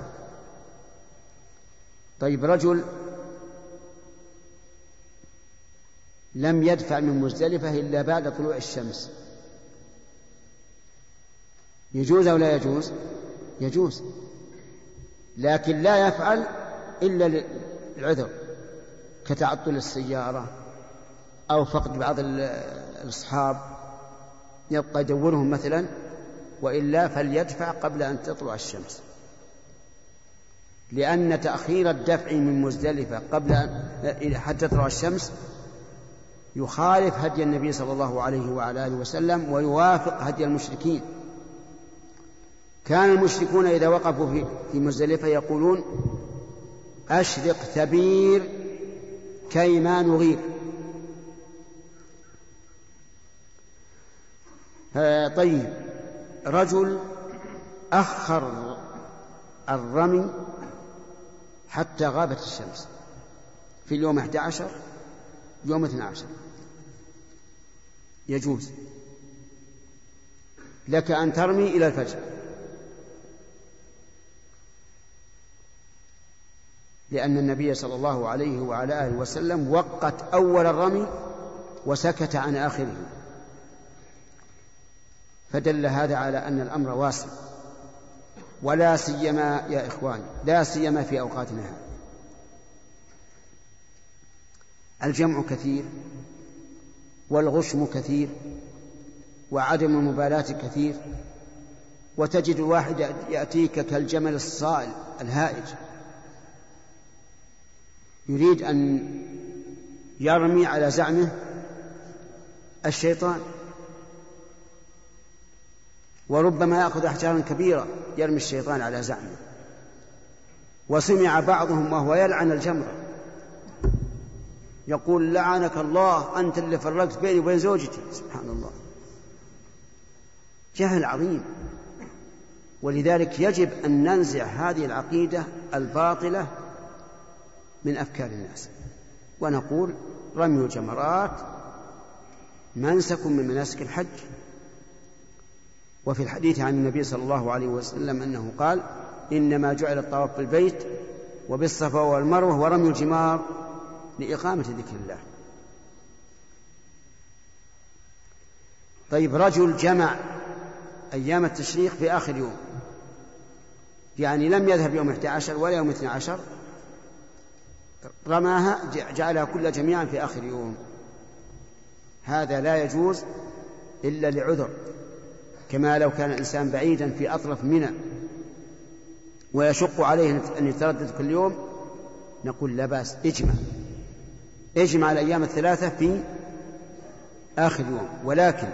طيب، رجل لم يدفع من مزدلفة إلا بعد طلوع الشمس، يجوز أو لا يجوز؟ يجوز، لكن لا يفعل إلا للعذر كتعطل السيارة أو فقد بعض الأصحاب يبقى يدورهم مثلا، وإلا فليدفع قبل أن تطلع الشمس، لأن تأخير الدفع من مزدلفة قبل أن حتى تطلع الشمس يخالف هدي النبي صلى الله عليه وعلى آله وسلم ويوافق هدي المشركين. كان المشركون إذا وقفوا في مزدلفة يقولون: أشرق ثبير كيما نغير. طيب، رجل أخر الرمي حتى غابت الشمس في اليوم أحد عشر يوم اثني عشر، يجوز لك أن ترمي إلى الفجر، لأن النبي صلى الله عليه وعلى آله وسلم وقت أول الرمي وسكت عن آخره، فدل هذا على أن الأمر واسع، ولا سيما يا إخوان لا سيما في أوقاتنا هذه. الجمع كثير والغشم كثير وعدم المبالاة كثير، وتجد الواحد يأتيك كالجمل الصائل الهائج يريد أن يرمي على زعمه الشيطان، وربما يأخذ أحجارا كبيرة يرمي الشيطان على زعمه. وسمع بعضهم وهو يلعن الجمرة يقول: لعنك الله، أنت اللي فرقت بيني وبين زوجتي. سبحان الله، جهل عظيم. ولذلك يجب أن ننزع هذه العقيدة الباطلة من أفكار الناس. ونقول رمي الجمرات منسك من مناسك الحج. وفي الحديث عن النبي صلى الله عليه وسلم أنه قال إنما جعل الطواف بالبيت وبالصفا والمروة ورمي الجمار لإقامة ذكر الله. طيب، رجل جمع أيام التشريق في آخر يوم، يعني لم يذهب يوم احدى عشر ولا يوم اثنى عشر، رماها جعلها كلها جميعا في آخر يوم، هذا لا يجوز إلا لعذر، كما لو كان الإنسان بعيدا في أطرف منى ويشق عليه أن يتردد كل يوم، نقول لا بأس، اجمع اجمع الأيام الثلاثة في آخر يوم، ولكن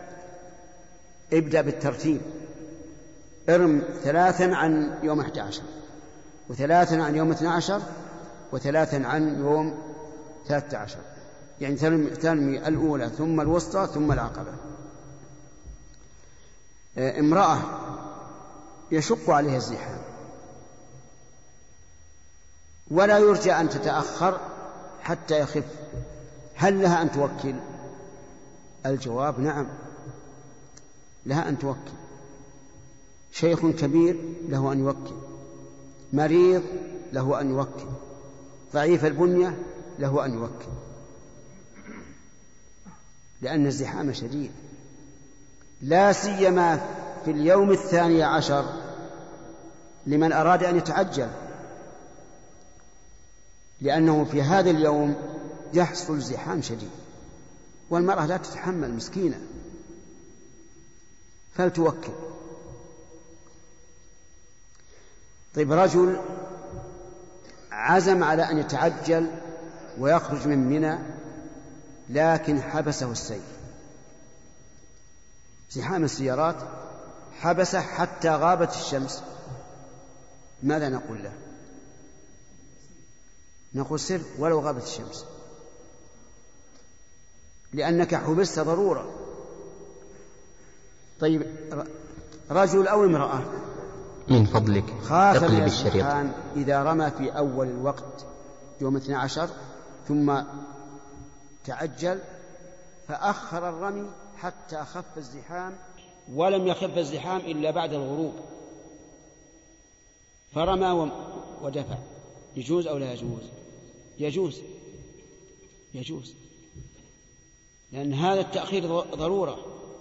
ابدأ بالترتيب، ارم ثلاثا عن يوم احدى عشر، وثلاثا عن يوم اثنى عشر، وثلاثا عن يوم ثلاثة عشر، يعني ترمي الأولى ثم الوسطى ثم العقبة. امرأة يشق عليها الزحام ولا يرجى أن تتأخر حتى يخف، هل لها أن توكل؟ الجواب نعم، لها أن توكل. شيخ كبير له أن يوكل، مريض له أن يوكل، ضعيف البنية له أن يوكل، لأن الزحام شديد، لا سيما في اليوم الثاني عشر لمن أراد أن يتعجل، لأنه في هذا اليوم يحصل زحام شديد والمرأة لا تتحمل مسكينة، فلتوكل. طيب، رجل عزم على أن يتعجل ويخرج من منى لكن حبسه السيف، زحام السيارات حبسه حتى غابت الشمس، ماذا نقول له؟ نقول سر ولو غابت الشمس، لأنك حبست ضرورة. طيب، رجل أو امرأة من فضلك خاف من الزحام إذا رمى في أول الوقت يوم اثنى عشر ثم تعجل فأخر الرمي حتى خف الزحام، ولم يخف الزحام إلا بعد الغروب، فرمى ودفع، يجوز أو لا يجوز؟ يجوز يجوز لأن هذا التأخير ضرورة،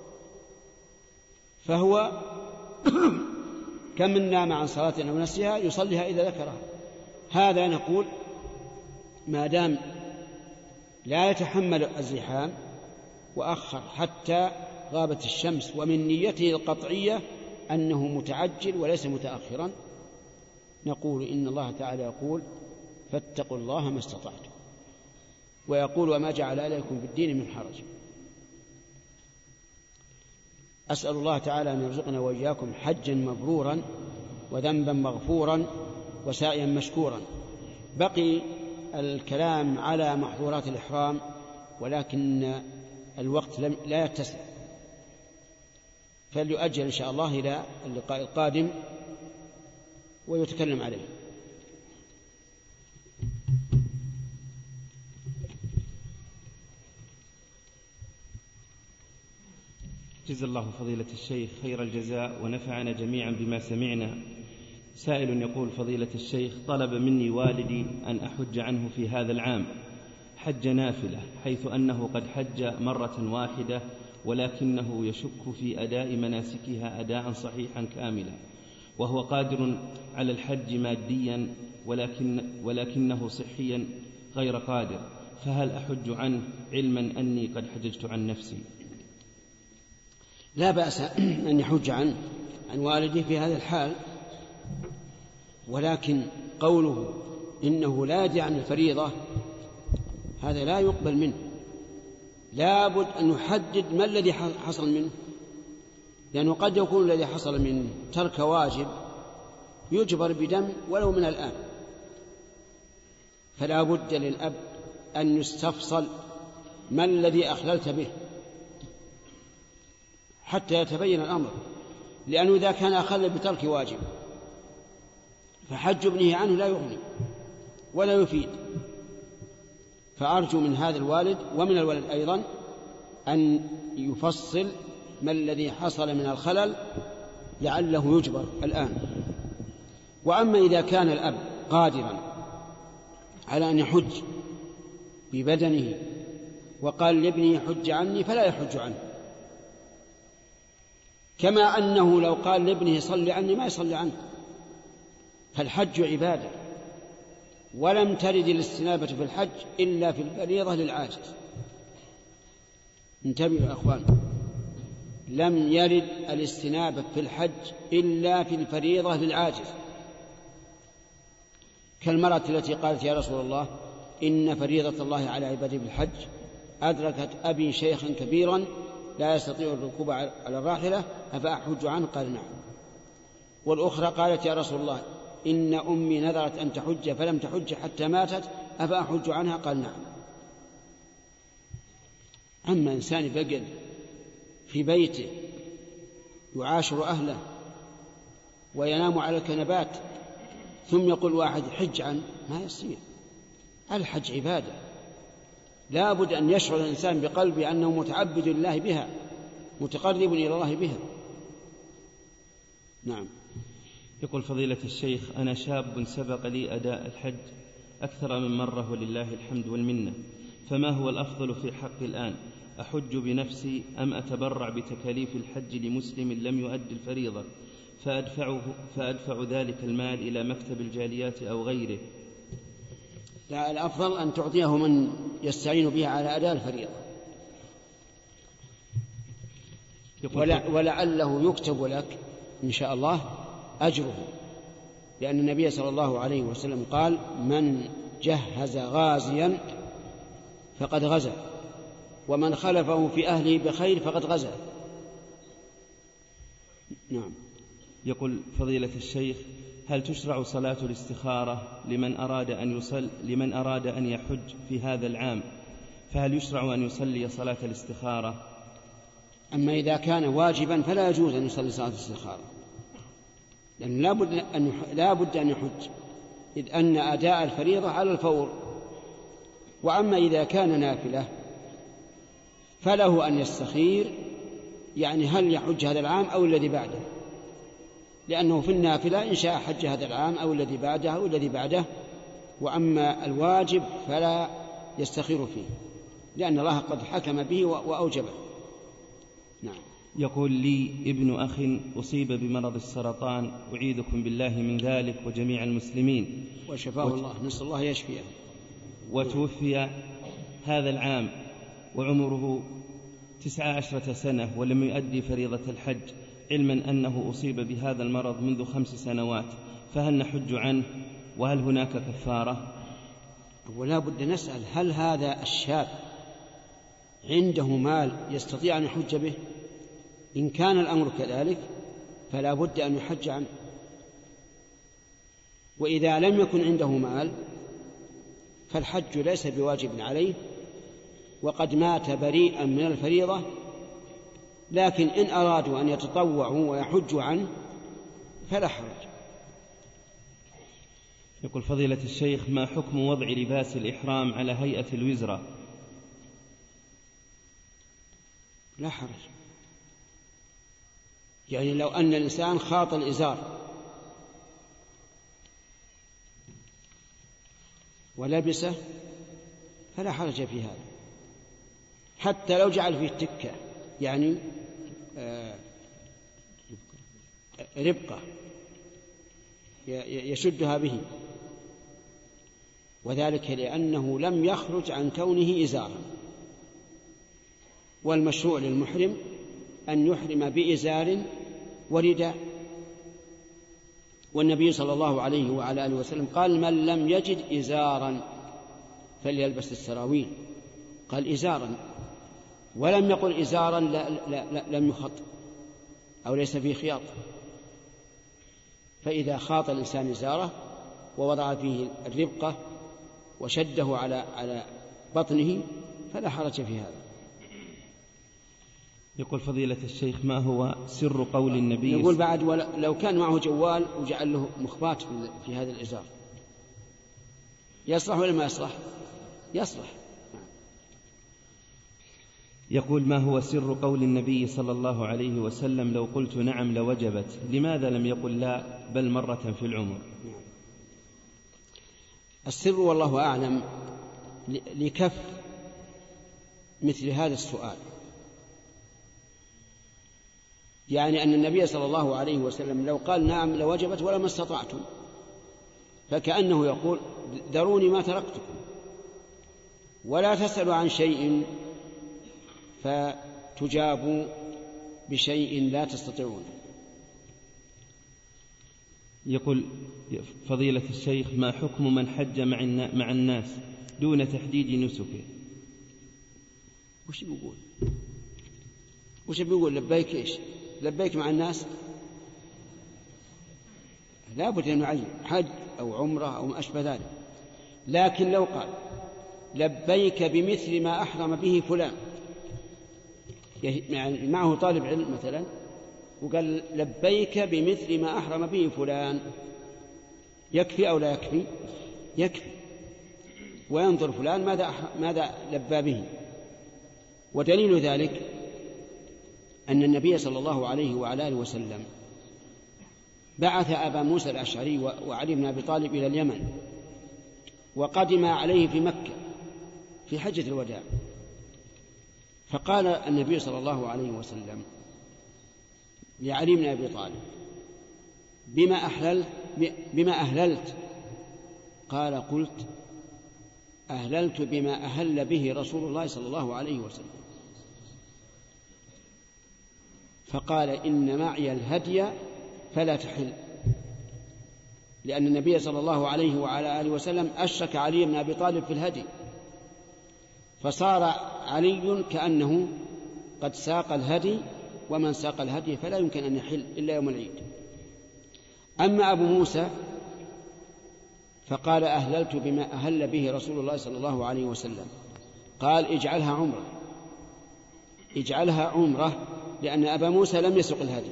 فهو كم من نام عن صلاة أو نسيها يصليها إذا ذكرها. هذا نقول ما دام لا يتحمل الزحام وأخر حتى غابت الشمس ومن نيته القطعية أنه متعجل وليس متأخرا، نقول إن الله تعالى يقول فاتقوا الله ما استطعتم، ويقول وما جعل عليكم في الدين من حرج. أسأل الله تعالى أن يرزقنا وإياكم حجا مبرورا وذنبا مغفورا وسعيا مشكورا. بقي الكلام على محظورات الإحرام ولكن الوقت لا يتسع، فليؤجل إن شاء الله إلى اللقاء القادم ويتكلم عليه. جزا الله فضيلة الشيخ خير الجزاء ونفعنا جميعا بما سمعنا. سائل يقول: فضيلة الشيخ، طلب مني والدي أن أحج عنه في هذا العام حج نافلة، حيث أنه قد حج مرة واحدة ولكنه يشك في أداء مناسكها أداء صحيحا كاملا، وهو قادر على الحج ماديا ولكن ولكنه صحيا غير قادر، فهل أحج عنه علما أني قد حججت عن نفسي؟ لا بأس أن يحج عنه عن والده في هذا الحال، ولكن قوله إنه لا يدري عن الفريضة هذا لا يقبل منه، لا بد أن نحدد ما الذي حصل منه، لأنه قد يكون الذي حصل منه ترك واجب يجبر بدم ولو من الآن، فلا بد للأب أن يستفصل ما الذي أخللت به حتى يتبين الأمر، لأنه إذا كان أخل بترك واجب فحج ابنه عنه لا يغني ولا يفيد. فأرجو من هذا الوالد ومن الولد أيضا أن يفصل ما الذي حصل من الخلل لعله يجبر الآن. وأما إذا كان الأب قادرا على أن يحج ببدنه وقال لابنه حج عني فلا يحج عنه، كما أنه لو قال لابنه صل عني ما يصلي عنه، فالحج عبادة، ولم ترد الاستنابة في الحج إلا في الفريضة للعاجز. انتبهوا يا أخوان، لم يرد الاستنابة في الحج إلا في الفريضة للعاجز، كالمرأة التي قالت يا رسول الله إن فريضة الله على عباده بالحج أدركت أبي شيخا كبيرا لا يستطيع الركوب على الراحلة أفأحج عنه؟ قال نعم. والأخرى قالت يا رسول الله إن أمي نذرت أن تحج فلم تحج حتى ماتت أفأحج عنها؟ قال نعم. أما إنسان بقل في بيته يعاشر أهله وينام على الكنبات ثم يقول واحد حج عنه، ما يصير. الحج عبادة، لا بد أن يشعر الإنسان بقلبه أنه متعبد لله بها، متقرب إلى الله بها. نعم. يقول فضيلة الشيخ أنا شاب سبق لي أداء الحج أكثر من مرة ولله الحمد والمنة، فما هو الأفضل في حق الآن؟ أحج بنفسي أم أتبرع بتكاليف الحج لمسلم لم يؤدي الفريضة فأدفعه فأدفع ذلك المال إلى مكتب الجاليات أو غيره؟ لا، الأفضل أن تعطيه من يستعين بها على أداء الفريضة، ولعله يكتب لك إن شاء الله أجره، لأن النبي صلى الله عليه وسلم قال من جهز غازيا فقد غزا ومن خلفه في أهله بخير فقد غزا. نعم. يقول فضيلة الشيخ هل تشرع صلاة الاستخارة لمن أراد أن يصل لمن أراد أن يحج في هذا العام، فهل يشرع أن يصلي صلاة الاستخارة؟ أما إذا كان واجبا فلا يجوز أن يصلي صلاة الاستخارة، لأن لا بد أن لا بد أن يحج، إذ أن أداء الفريضة على الفور. وأما إذا كان نافلة فله أن يستخير، يعني هل يحج هذا العام أو الذي بعده، لأنه في النافلة إن شاء حج هذا العام أو الذي بعده أو الذي بعده. وأما الواجب فلا يستخير فيه، لأن الله قد حكم به وأوجبه. نعم. يقول لي ابن أخ أصيب بمرض السرطان، أعيذكم بالله من ذلك وجميع المسلمين، وشفاه وت... الله، نسأل الله يشفيه. وتوفي هذا العام وعمره تسع عشرة سنة ولم يؤدي فريضة الحج، علما أنه أصيب بهذا المرض منذ خمس سنوات، فهل نحج عنه وهل هناك كفارة؟ ولا بد نسأل هل هذا الشاب عنده مال يستطيع أن يحج به؟ إن كان الأمر كذلك فلا بد أن يحج عنه، وإذا لم يكن عنده مال فالحج ليس بواجب عليه وقد مات بريئا من الفريضة، لكن إن أرادوا أن يتطوعوا ويحجوا عنه فلا حرج. يقول فضيلة الشيخ ما حكم وضع لباس الإحرام على هيئة الوزرة؟ لا حرج، يعني لو أن الإنسان خاط الإزار ولبسه فلا حرج في هذا، حتى لو جعل فيه تكة، يعني ربقة يشدها به، وذلك لأنه لم يخرج عن كونه إزارا. والمشروع للمحرم أن يحرم بإزار ورداء، والنبي صلى الله عليه وعلى آله وسلم قال من لم يجد إزارا فليلبس السراويل، قال إزارا ولم يقل إزارا لا لا لا لم يخط أو ليس فيه خياط. فإذا خاط الإنسان إزاره ووضع فيه الربقة وشده على على بطنه فلا حرج في هذا. يقول فضيلة الشيخ ما هو سر قول النبي؟ يقول بعد لو كان معه جوال وجعل له مخبات في هذا الإزار يصلح ولا ما يصلح؟ يصلح، يقول: ما هو سر قول النبي صلى الله عليه وسلم: لو قلت نعم لوجبت؟ لماذا لم يقل لا بل مرة في العمر؟ السر والله أعلم لكف مثل هذا السؤال، يعني أن النبي صلى الله عليه وسلم لو قال نعم لوجبت ولما استطعتم، فكأنه يقول ذروني ما تركتكم، ولا تسألوا عن شيء فتجابوا بشيء لا تستطيعون. يقول فضيلة الشيخ: ما حكم من حج مع الناس دون تحديد نسكه؟ وش بيقول وش بيقول لبيك إيش؟ لبيك مع الناس لا بد أن نعين حج أو عمرة أو ما أشبه ذلك. لكن لو قال لبيك بمثل ما أحرم به فلان، يعني معه طالب علم مثلا وقال لبيك بمثل ما أحرم به فلان، يكفي أو لا يكفي؟ يكفي. وينظر فلان ماذا ماذا لبى به. ودليل ذلك أن النبي صلى الله عليه وعلى آله وسلم بعث أبا موسى الأشعري وعلي بن أبي طالب إلى اليمن، وقدم عليه في مكة في حجة الوداع، فقال النبي صلى الله عليه وسلم لعلي بن أبي طالب: بما أهللت بما أهللت؟ قال: قلت أهللت بما أهل به رسول الله صلى الله عليه وسلم. فقال: إن معي الهدي فلا تحل، لأن النبي صلى الله عليه وعلى آله وسلم أشرك علي بن أبي طالب في الهدي، فصار علي كأنه قد ساق الهدي، ومن ساق الهدي فلا يمكن أن يحل إلا يوم العيد. أما أبو موسى فقال: أهللت بما أهل به رسول الله صلى الله عليه وسلم. قال: اجعلها عمرة، اجعلها عمرة، لأن أبا موسى لم يسق الهدي.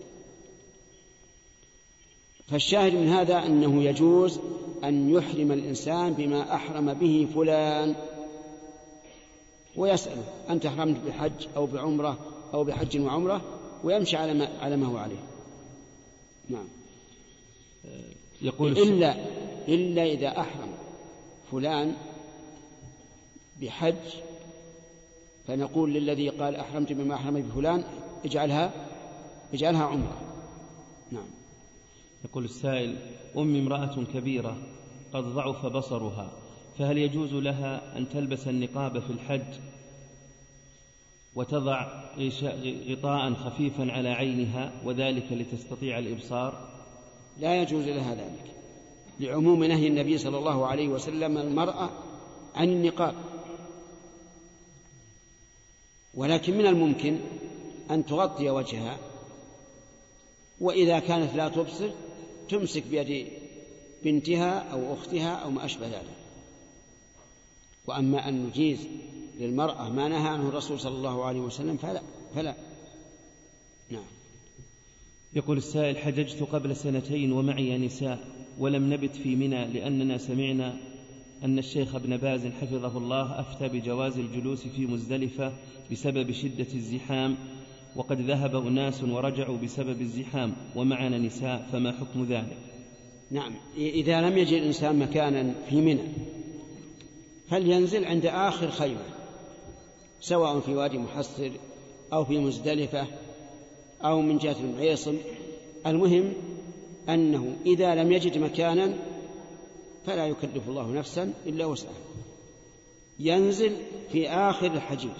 فالشاهد من هذا أنه يجوز أن يحرم الإنسان بما أحرم به فلان، ويسأله: أنت أحرمت بحج أو بعمرة أو بحج وعمرة، ويمشي على ما, على ما هو عليه. نعم. يقول إلا, إلا إذا أحرم فلان بحج فنقول للذي قال أحرمت بما أحرم بفلان اجعلها اجعلها عمرة. نعم. يقول السائل: أمي امرأة كبيرة قد ضعف بصرها، فهل يجوز لها أن تلبس النقاب في الحج وتضع غطاء خفيفا على عينها وذلك لتستطيع الإبصار؟ لا يجوز لها ذلك، لعموم نهي النبي صلى الله عليه وسلم المرأة عن النقاب. ولكن من الممكن أن تغطي وجهها، وإذا كانت لا تبصر تمسك بيد بنتها أو أختها أو ما أشبه ذلك. وأما أن نجيز للمرأة ما نهى عنه الرسول صلى الله عليه وسلم فلا, فلا. نعم. يقول السائل: حججت قبل سنتين ومعي نساء ولم نبت في منى، لأننا سمعنا أن الشيخ ابن باز حفظه الله أفتى بجواز الجلوس في مزدلفة بسبب شدة الزحام، وقد ذهب أناس ورجعوا بسبب الزحام ومعنا نساء، فما حكم ذلك؟ نعم، إذا لم يجد الإنسان مكانا في منى فلينزل عند آخر خيمة، سواء في وادي محصر أو في مزدلفة أو من جهة المعيصم. المهم أنه إذا لم يجد مكانا فلا يكلف الله نفسا إلا وسعها، ينزل في آخر الحجيج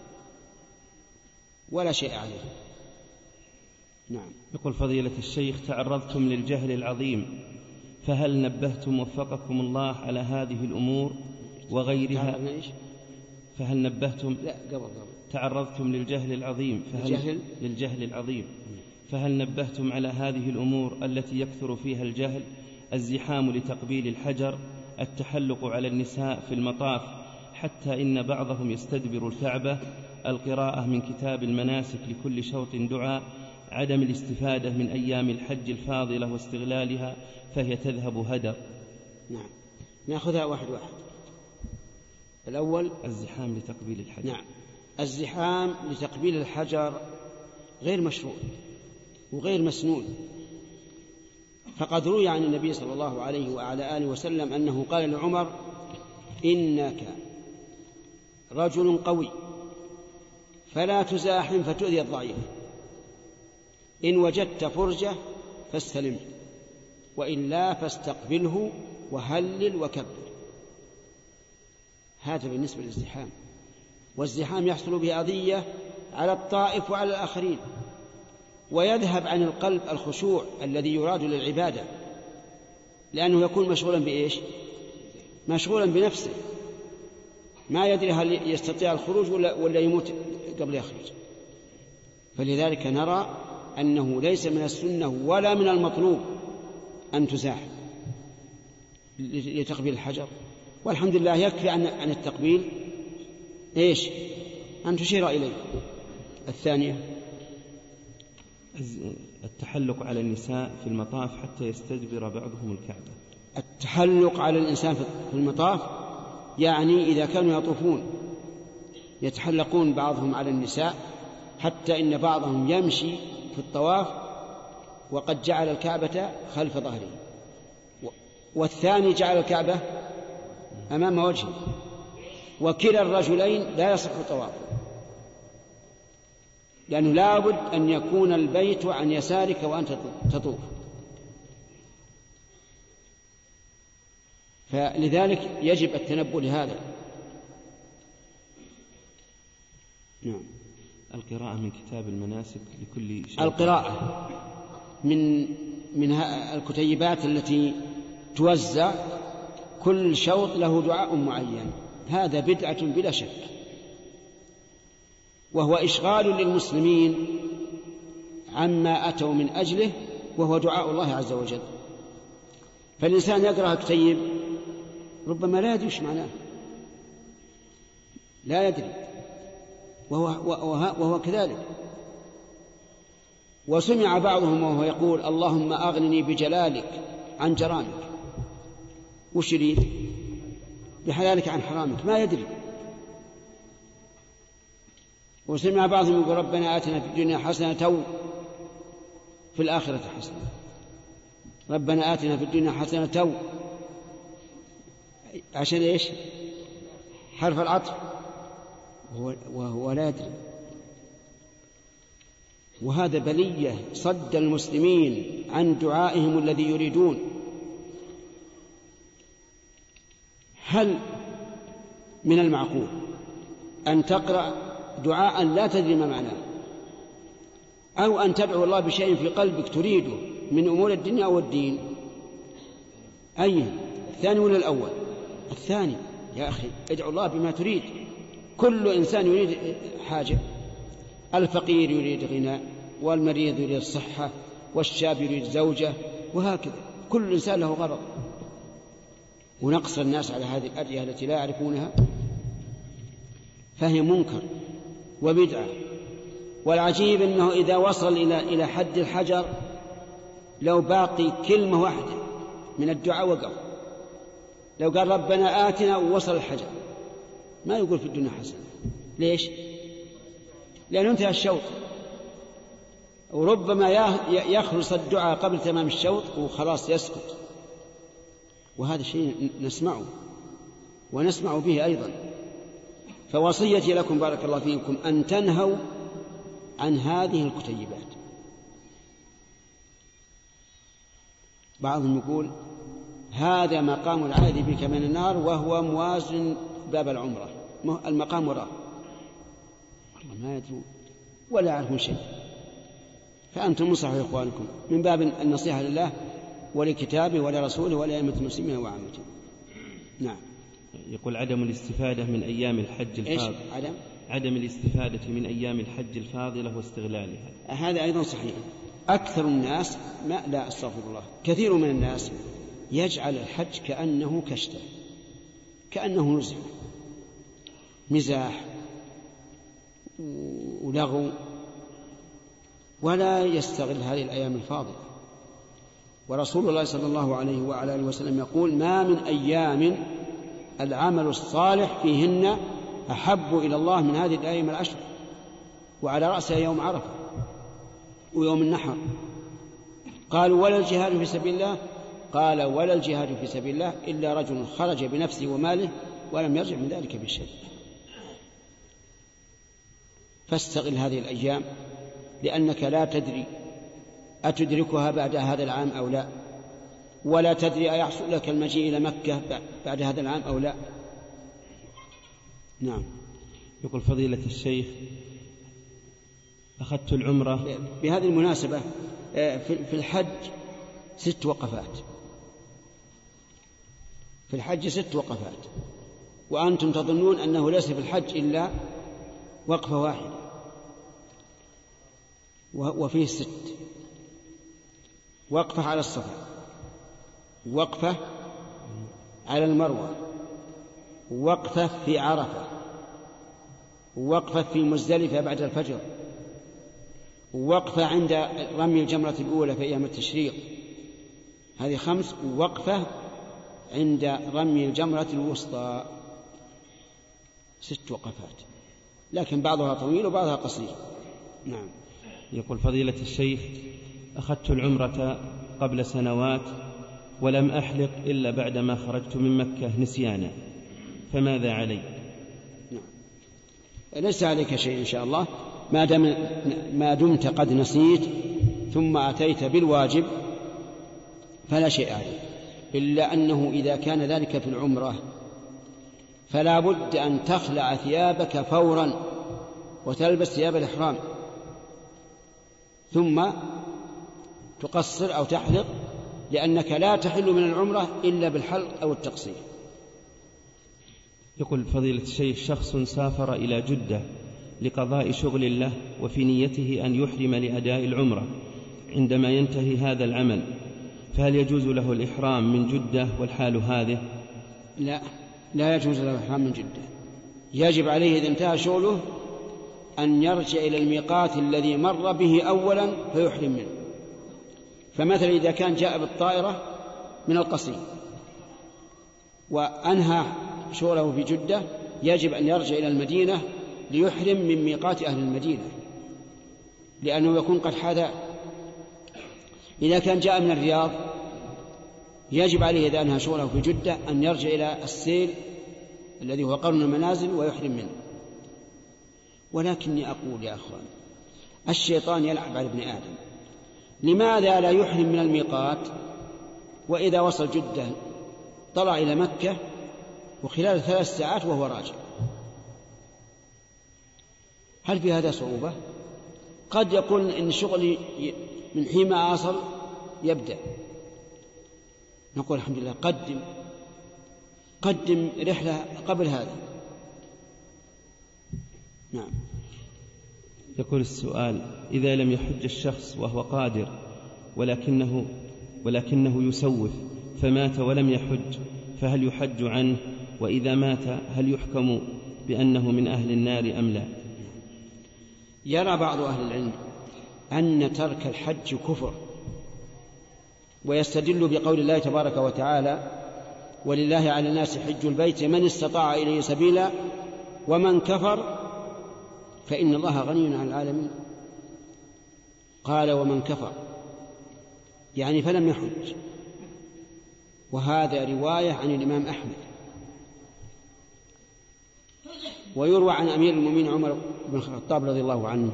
ولا شيء عليه. نعم. يقول فضيلة الشيخ: تعرضتم للجهل العظيم، فهل نبهتم وفقكم الله على هذه الأمور وغيرها؟ فهل نبهتم؟ لا قبل قبل تعرضتم للجهل العظيم، فهل الجهل؟ للجهل العظيم، فهل نبهتم على هذه الأمور التي يكثر فيها الجهل؟ الزحام لتقبيل الحجر، التحلق على النساء في المطاف، حتى إن بعضهم يستدبر الكعبة، القراءة من كتاب المناسك لكل شوط دعاء، عدم الاستفادة من أيام الحج الفاضلة واستغلالها فهي تذهب هدر. نعم، نأخذها واحد واحد. الأول الزحام لتقبيل الحجر. نعم، الزحام لتقبيل الحجر غير مشروع وغير مسنون، فقد روي عن النبي صلى الله عليه وعلى آله وسلم أنه قال لعمر: إنك رجل قوي فلا تزاحم فتؤذي الضعيف، إن وجدت فرجة فاستلمه، وإلا فاستقبله وهلل وكبر. هذا بالنسبة للازدحام. والازدحام يحصل به أذية على الطائف وعلى الآخرين، ويذهب عن القلب الخشوع الذي يراد للعبادة، لأنه يكون مشغولا بإيش؟ مشغولا بنفسه، ما يدري هل يستطيع الخروج ولا, ولا يموت قبل يخرج. فلذلك نرى أنه ليس من السنة ولا من المطلوب أن تزاحم لتقبيل الحجر، والحمد لله يكفي عن التقبيل إيش؟ أن تشير إليه. الثانية التحلق على النساء في المطاف حتى يستدبر بعضهم الكعبة. التحلق على الإنسان في المطاف يعني إذا كانوا يطوفون يتحلقون بعضهم على النساء، حتى إن بعضهم يمشي في الطواف وقد جعل الكعبة خلف ظهره، والثاني جعل الكعبة أمام وجهه، وكلا الرجلين لا يصح طوافه، لأنه لا بد أن يكون البيت عن يسارك وأنت تطوف. فلذلك يجب التنبؤ لهذا. نعم. القراءة من كتاب المناسك لكل شيء. القراءة من من الكتيبات التي توزع كل شوط له دعاء معين، هذا بدعة بلا شك، وهو إشغال للمسلمين عما أتوا من أجله، وهو دعاء الله عز وجل. فالإنسان يقرأ كتيب ربما لا يدري ايش معناه، لا يدري، وهو, وهو كذلك. وسمع بعضهم وهو يقول: اللهم أغنني بجلالك عن جرامك. وش يريد؟ بحلالك عن حرامك، ما يدري. وسمع بعضهم يقول: ربنا آتنا في الدنيا حسنة في الآخرة حسنة، ربنا آتنا في الدنيا حسنة، عشان إيش؟ حرف العطف، وهو لا يدري. وهذا بلية صد المسلمين عن دعائهم الذي يريدون. هل من المعقول أن تقرأ دعاء لا تدري ما معناه، أو أن تدعو الله بشيء في قلبك تريده من أمور الدنيا أو الدين؟ أي الثاني ولا الأول؟ الثاني. يا أخي ادعو الله بما تريد. كل إنسان يريد حاجة، الفقير يريد غنى، والمريض يريد الصحة، والشاب يريد زوجة، وهكذا كل إنسان له غرض. ونقص الناس على هذه الأدعية التي لا يعرفونها فهي منكر وبدعة. والعجيب أنه إذا وصل إلى إلى حد الحجر لو باقي كلمة واحدة من الدعاء وقف. لو قال ربنا آتنا ووصل الحجر ما يقول في الدنيا حسنة. ليش؟ لأنه انتهى الشوط، وربما يخلص الدعاء قبل تمام الشوط وخلاص يسكت. وهذا شيء نسمعه ونسمع به أيضا. فوصيتي لكم بارك الله فيكم أن تنهوا عن هذه الكتيبات. بعضهم يقول هذا مقام العائد بك من النار، وهو موازن باب العمرة، المقام وراء. والله ما يدرون ولا يعرفون شيء. فأنتم انصحوا إخوانكم من باب النصيحة لله ولكتابه ولرسوله ولأئمة المسلمين وعامته. نعم. يقول عدم الاستفادة من أيام الحج الفاضل. عدم عدم الاستفادة من أيام الحج الفاضلة واستغلالها. هذا أيضا صحيح. أكثر الناس ما لا أستغفر الله كثير من الناس يجعل الحج كأنه كشتة، كأنه نزهة، مزاح ولغو، ولا يستغل هذه الأيام الفاضلة. ورسول الله صلى الله عليه وعلى آله وسلم يقول: ما من أيام العمل الصالح فيهن أحب إلى الله من هذه الأيام العشر، وعلى رأسها يوم عرفة ويوم النحر. قالوا ولا الجهاد في سبيل الله؟ قال ولا الجهاد في سبيل الله إلا رجل خرج بنفسه وماله ولم يرجع من ذلك بشيء. فاستغل هذه الأيام، لأنك لا تدري أتدركها بعد هذا العام أو لا، ولا تدري أيحصل لك المجيء إلى مكة بعد هذا العام أو لا. نعم. يقول فضيلة الشيخ أخذت العمرة. بهذه المناسبة في الحج ست وقفات، في الحج ست وقفات، وأنتم تظنون أنه ليس في الحج إلا وقفة واحدة، وفيه ست: وقفة على الصفا، وقفة على المروة، وقفة في عرفة، وقفة في مزدلفة بعد الفجر، وقفة عند رمي الجمرة الأولى في أيام التشريق، هذه خمس، ووقفة عند رمي الجمرة الوسطى، ست وقفات، لكن بعضها طويل وبعضها قصير. نعم. يقول فضيلة الشيخ أخذت العمرة قبل سنوات ولم أحلق إلا بعدما خرجت من مكة نسيانا، فماذا علي؟ نعم. ليس عليك شيء إن شاء الله، ما دام ما دمت قد نسيت ثم أتيت بالواجب فلا شيء عليك، إلا أنه إذا كان ذلك في العمرة فلا بد أن تخلع ثيابك فورا وتلبس ثياب الإحرام، ثم تقصر أو تحلق، لأنك لا تحل من العمرة إلا بالحلق أو التقصير. يقول فضيلة الشيخ شخص سافر إلى جدة لقضاء شغل له وفي نيته أن يحرم لأداء العمرة، عندما ينتهي هذا العمل فهل يجوز له الإحرام من جدة والحال هذه؟ لا، لا يجوز له الإحرام من جدة، يجب عليه إذا انتهى شغله أن يرجع إلى الميقات الذي مر به أولا فيحرم منه. فمثلا إذا كان جاء بالطائرة من القصيم وأنهى شغله في جدة، يجب أن يرجع إلى المدينة ليحرم من ميقات أهل المدينة، لأنه يكون قد حاذى. إذا كان جاء من الرياض يجب عليه إذا أنهى شغله في جدة أن يرجع إلى السيل الذي هو قرن المنازل ويحرم منه. ولكني أقول يا أخوان، الشيطان يلعب على ابن آدم، لماذا لا يحرم من الميقات وإذا وصل جدة طلع إلى مكة وخلال ثلاث ساعات وهو راجع؟ هل في هذا صعوبة؟ قد يقول إن شغلي من حين ما أصل يبدأ، نقول الحمد لله قدم قدم رحلة قبل هذا. نعم. يقول السؤال: إذا لم يحج الشخص وهو قادر ولكنه ولكنه يسوف فمات ولم يحج، فهل يحج عنه؟ وإذا مات هل يحكم بأنه من أهل النار أم لا؟ يرى بعض أهل العلم أن ترك الحج كفر، ويستدل بقول الله تبارك وتعالى: ولله على الناس حج البيت من استطاع إليه سبيلا ومن كفر فإن الله غني عن العالمين. قال ومن كفر يعني فلم يحج، وهذا رواية عن الإمام أحمد. ويروى عن أمير المؤمنين عمر بن الخطاب رضي الله عنه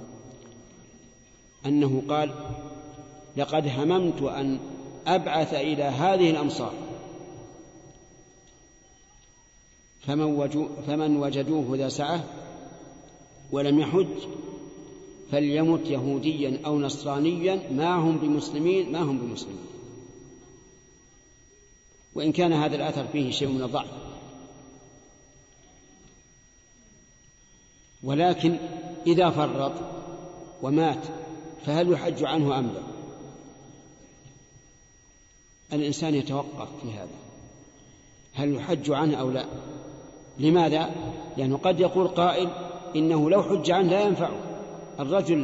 أنه قال: لقد هممت أن أبعث إلى هذه الأمصار فمن وجدوه ذا سعة ولم يحج فليمت يهوديا أو نصرانيا ما هم بمسلمين ما هم بمسلمين. وإن كان هذا الأثر فيه شيء من الضعف، ولكن إذا فرط ومات فهل يحج عنه أم لا؟ الإنسان يتوقف في هذا، هل يحج عنه أو لا؟ لماذا؟ لأنه قد يقول قائل إنه لو حج عنه لا ينفعه، الرجل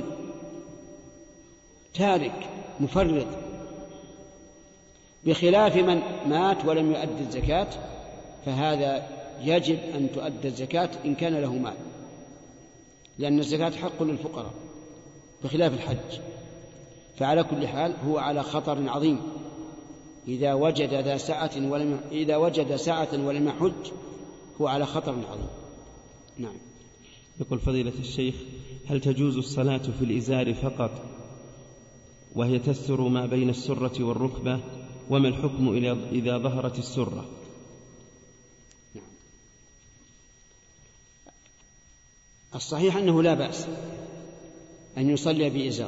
تارك مفرط، بخلاف من مات ولم يؤدي الزكاة فهذا يجب أن تؤدى الزكاة إن كان له مال، لأن الزكاة حق للفقراء بخلاف الحج. فعلى كل حال هو على خطر عظيم إذا وجد ذا سعة ولم إذا وجد سعة ولم يحج، هو على خطر عظيم. نعم. يقول فضيلة الشيخ: هل تجوز الصلاة في الإزار فقط وهي تستر ما بين السرة والركبة؟ وما الحكم إذا ظهرت السرة؟ نعم. الصحيح أنه لا بأس أن يصلي بإزار،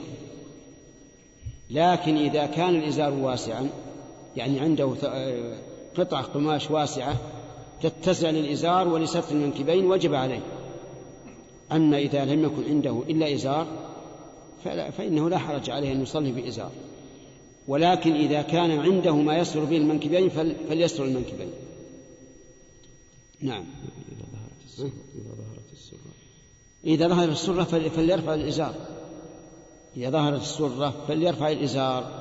لكن إذا كان الإزار واسعا، يعني عنده قطعة قماش واسعة تتسع للإزار ولستر المنكبين، وجب عليه. أما إذا لم يكن عنده إلا إزار فإنه لا حرج عليه أن يصلي بإزار، ولكن إذا كان عنده ما يستر به المنكبين فليستر المنكبين. نعم. إذا ظهرت السرة إذا ظهرت السرة فليرفع الإزار. إذا ظهرت السرة فليرفع الإزار،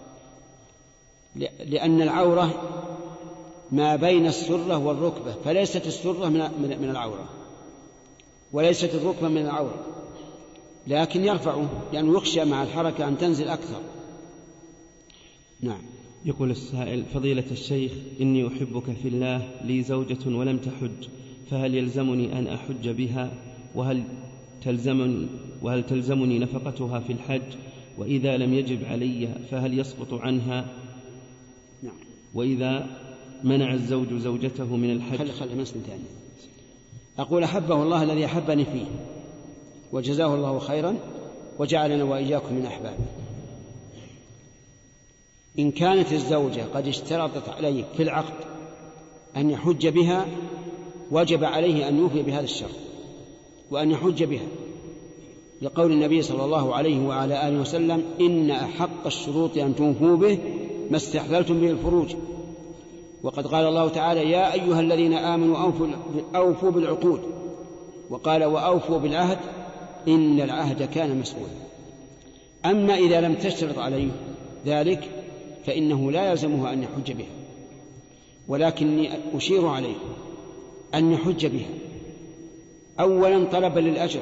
لأن العورة ما بين السرة والركبة، فليست السرة من العورة وليست الركبة من العورة، لكن يرفعه لأنه يخشى مع الحركة أن تنزل أكثر. نعم. يقول السائل: فضيلة الشيخ، إني أحبك في الله، لي زوجة ولم تحج، فهل يلزمني أن أحج بها؟ وهل تلزمني, وهل تلزمني نفقتها في الحج؟ وإذا لم يجب علي فهل يسقط عنها؟ نعم. وإذا منع الزوج زوجته من الحج؟ خلي خلي مسلم ثاني. أقول: أحبه الله الذي أحبني فيه، وجزاه الله خيرا، وجعلنا وإياكم من أحبابه. إن كانت الزوجة قد اشترطت عليك في العقد أن يحج بها، وجب عليه أن يوفي بهذا الشرط وأن يحج بها، لقول النبي صلى الله عليه وعلى آله وسلم: إن أحق الشروط أن توفوا به ما استحللتم به الفروج. وقد قال الله تعالى: يا أيها الذين آمنوا أوفوا, أوفوا بالعقود، وقال: وأوفوا بالعهد إن العهد كان مسؤولا. أما إذا لم تشترط عليه ذلك فإنه لا يلزمه أن يحج بها، ولكني أشير عليه أن يحج بها أولا طلبا للأجر،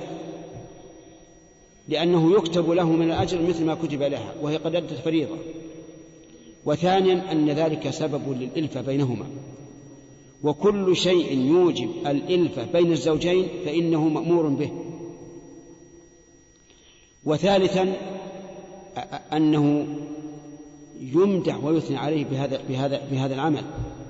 لأنه يكتب له من الأجر مثل ما كتب لها وهي قد أدت فريضة، وثانيا أن ذلك سبب للإلفة بينهما، وكل شيء يوجب الإلفة بين الزوجين فإنه مأمور به. وثالثا أنه يمدح ويثنى عليه بهذا, بهذا, بهذا العمل،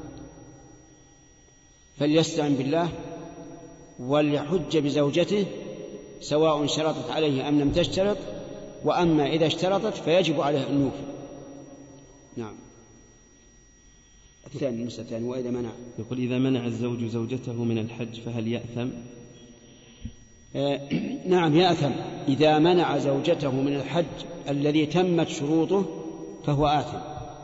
فليستعن بالله وليحج بزوجته سواء شرطت عليه أم لم تشترط، وأما إذا اشترطت فيجب عليه أن يوفي. نعم. الثاني المسألة الثانية: وإذا منع. يقول: إذا منع الزوج زوجته من الحج فهل يأثم؟ آه نعم يأثم. إذا منع زوجته من الحج الذي تمت شروطه فهو آثم.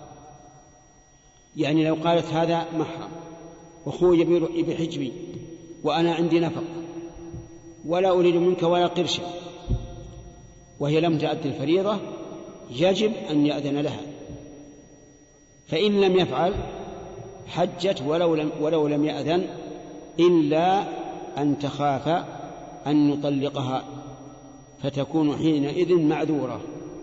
يعني لو قالت: هذا محرم وأخوي بحج بي وأنا عندي نفق ولا أريد منك ولا قرشا، وهي لم تؤدي الفريضة، يجب أن يأذن لها، فإن لم يفعل حجت ولو لم, ولو لم يأذن، إلا أن تخاف أن يطلقها فتكون حينئذ معذورة.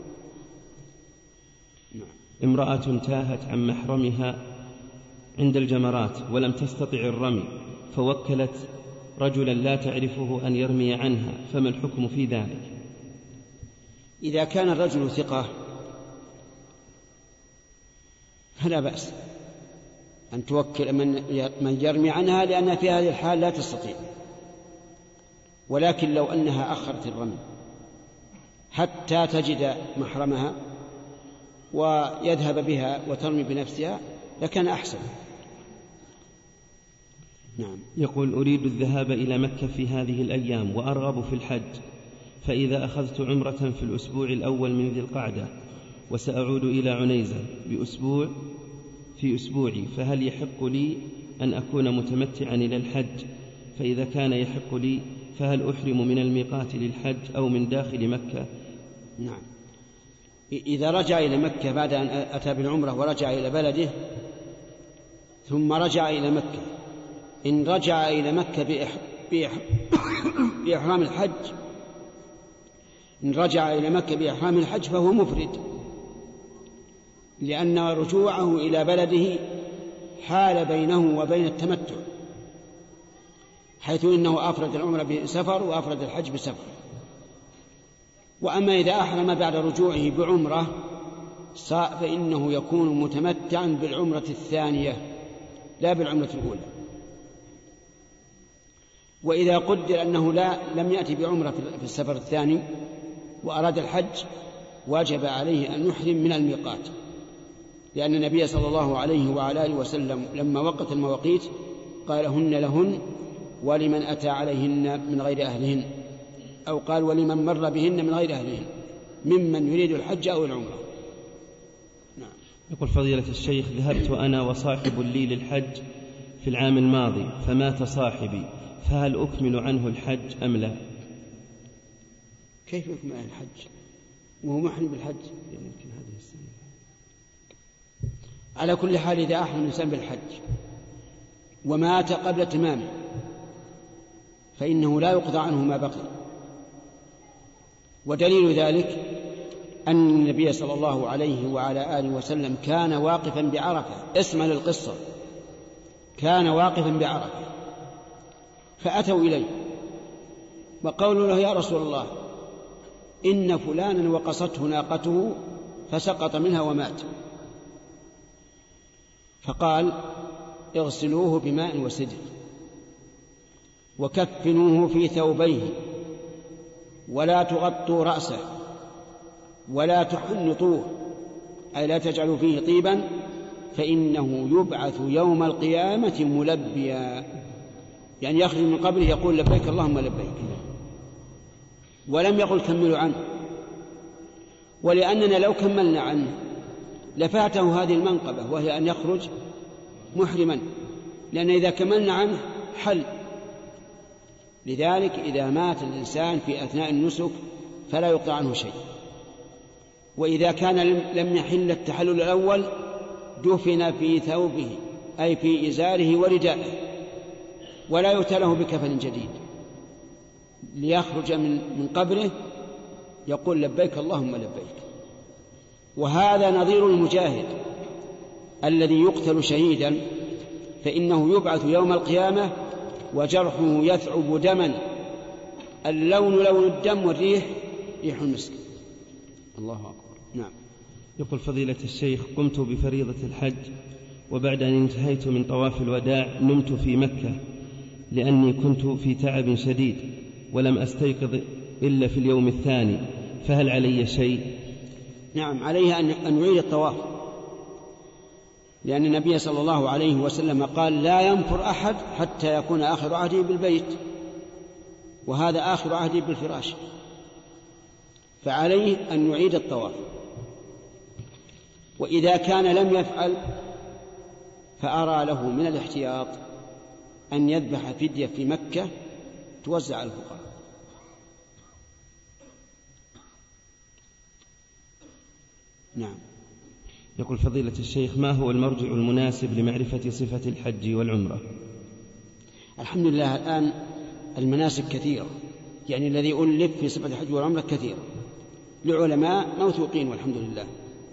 امرأة تاهت عن محرمها عند الجمرات ولم تستطع الرمي، فوكلت رجلا لا تعرفه أن يرمي عنها، فما الحكم في ذلك؟ إذا كان الرجل ثقة فلا بأس أن توكل من يرمي عنها، لأنها في هذه الحال لا تستطيع. ولكن لو أنها أخرت الرمي حتى تجد محرمها ويذهب بها وترمي بنفسها لكان أحسن. نعم. يقول: أريد الذهاب إلى مكة في هذه الأيام وأرغب في الحج، فإذا أخذت عمرة في الأسبوع الأول من ذي القعدة وسأعود إلى عنيزة بأسبوع في أسبوعي، فهل يحق لي أن أكون متمتعا إلى الحج؟ فإذا كان يحق لي فهل أحرم من الميقات للحج أو من داخل مكة؟ نعم. إذا رجع إلى مكة بعد أن أتى بالعمرة ورجع إلى بلده ثم رجع إلى مكة إن رجع إلى مكة بإح... بإح... بإحرام الحج إن رجع إلى مكة بإحرام الحج فهو مفرد، لأن رجوعه إلى بلده حال بينه وبين التمتع، حيث إنه أفرد العمرة بسفر وأفرد الحج بسفر. وأما إذا أحرم بعد رجوعه بعمرة فإنه يكون متمتعا بالعمرة الثانية لا بالعمرة الأولى. وإذا قدر أنه لا لم يأتي بعمرة في السفر الثاني وأراد الحج واجب عليه أن يحرم من الميقات، لأن النبي صلى الله عليه وعلى آله وسلم لما وقت المواقيت قال هن لهن ولمن أتى عليهن من غير أهلهن، أو قال ولمن مر بهن من غير أهلهن ممن يريد الحج أو العمرة. نعم. يقول فضيلة الشيخ ذهبت أنا وصاحب لي للحج في العام الماضي فمات صاحبي، فهل أكمل عنه الحج أم لا؟ كيف يكمل عنه الحج وهو محرم بالحج؟ يمكن هذه السنة. على كل حال إذا أحرم الإنسان بالحج ومات قبل تمامه فإنه لا يقضى عنه ما بقي. ودليل ذلك أن النبي صلى الله عليه وعلى آله وسلم كان واقفا بعرفة. اسمع للقصة، كان واقفا بعرفة فأتوا إليه وقالوا له يا رسول الله إن فلانا وقصته ناقته فسقط منها ومات، فقال اغسلوه بماء وسدر وكفنوه في ثوبيه ولا تغطوا رأسه ولا تحنطوه، أي لا تجعلوا فيه طيبا، فإنه يبعث يوم القيامة ملبيا، يعني يخرج من قبره يقول لبيك اللهم لبيك، ولم يقل كملوا عنه. ولأننا لو كملنا عنه لفاته هذه المنقبة وهي أن يخرج محرما، لأن إذا كملنا عنه حل. لذلك إذا مات الإنسان في أثناء النسك فلا يقطع عنه شيء. وإذا كان لم يحل التحلل الأول دفن في ثوبه أي في إزاره وردائه ولا يؤتى بكفن جديد ليخرج من من قبره يقول لبيك اللهم لبيك. وهذا نظير المجاهد الذي يقتل شهيدا، فإنه يبعث يوم القيامة وجرحه يثعب دما، اللون لون الدم والريح ريح المسك. الله أكبر. نعم. يقول فضيلة الشيخ قمت بفريضة الحج وبعد أن انتهيت من طواف الوداع نمت في مكة لأني كنت في تعب شديد ولم أستيقظ إلا في اليوم الثاني، فهل علي شيء؟ نعم، عليه أن يعيد الطواف، لأن النبي صلى الله عليه وسلم قال لا ينفر أحد حتى يكون آخر عهده بالبيت، وهذا آخر عهده بالفراش، فعليه أن يعيد الطواف. وإذا كان لم يفعل فأرى له من الاحتياط أن يذبح فدية في مكة توزع على الفقراء. نعم. يقول فضيلة الشيخ ما هو المرجع المناسب لمعرفة صفة الحج والعمرة؟ الحمد لله الآن المناسك كثيرة، يعني الذي ألف في صفة الحج والعمرة كثيرة لعلماء موثوقين والحمد لله.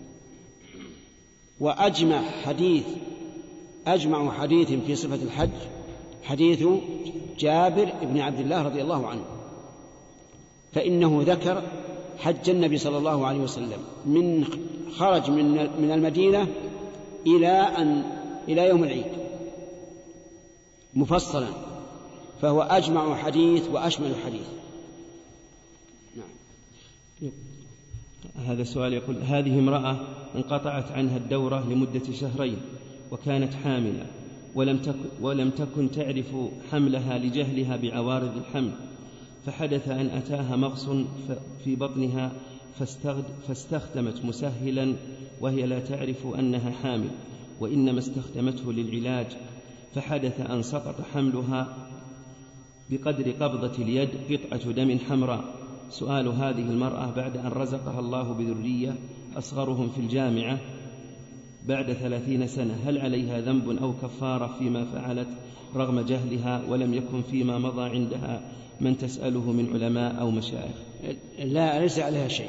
وأجمع حديث أجمع حديث في صفة الحج حديث جابر بن عبد الله رضي الله عنه، فإنه ذكر حج النبي صلى الله عليه وسلم من خرج من من المدينة إلى أن إلى يوم العيد مفصلا، فهو أجمع حديث وأشمل حديث. نعم. هذا سؤال يقول هذه امرأة انقطعت عنها الدورة لمدة شهرين وكانت حاملة ولم تكن, ولم تكن تعرف حملها لجهلها بعوارض الحمل، فحدث أن أتاها مغص في بطنها فاستخدمت مسهلا وهي لا تعرف أنها حامل وإنما استخدمته للعلاج، فحدث أن سقط حملها بقدر قبضة اليد قطعة دم حمراء. سؤال هذه المرأة بعد أن رزقها الله بذرية أصغرهم في الجامعة بعد ثلاثين سنة هل عليها ذنب أو كفارة فيما فعلت رغم جهلها ولم يكن فيما مضى عندها من تسأله من علماء أو مشايخ؟ لا، ليس عليها شيء،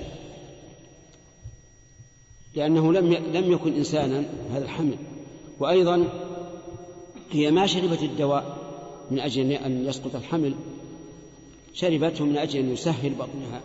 لأنه لم لم يكن إنسانا هذا الحمل، وأيضا هي ما شربت الدواء من أجل أن يسقط الحمل، شربته من أجل أن يسهل بطنها،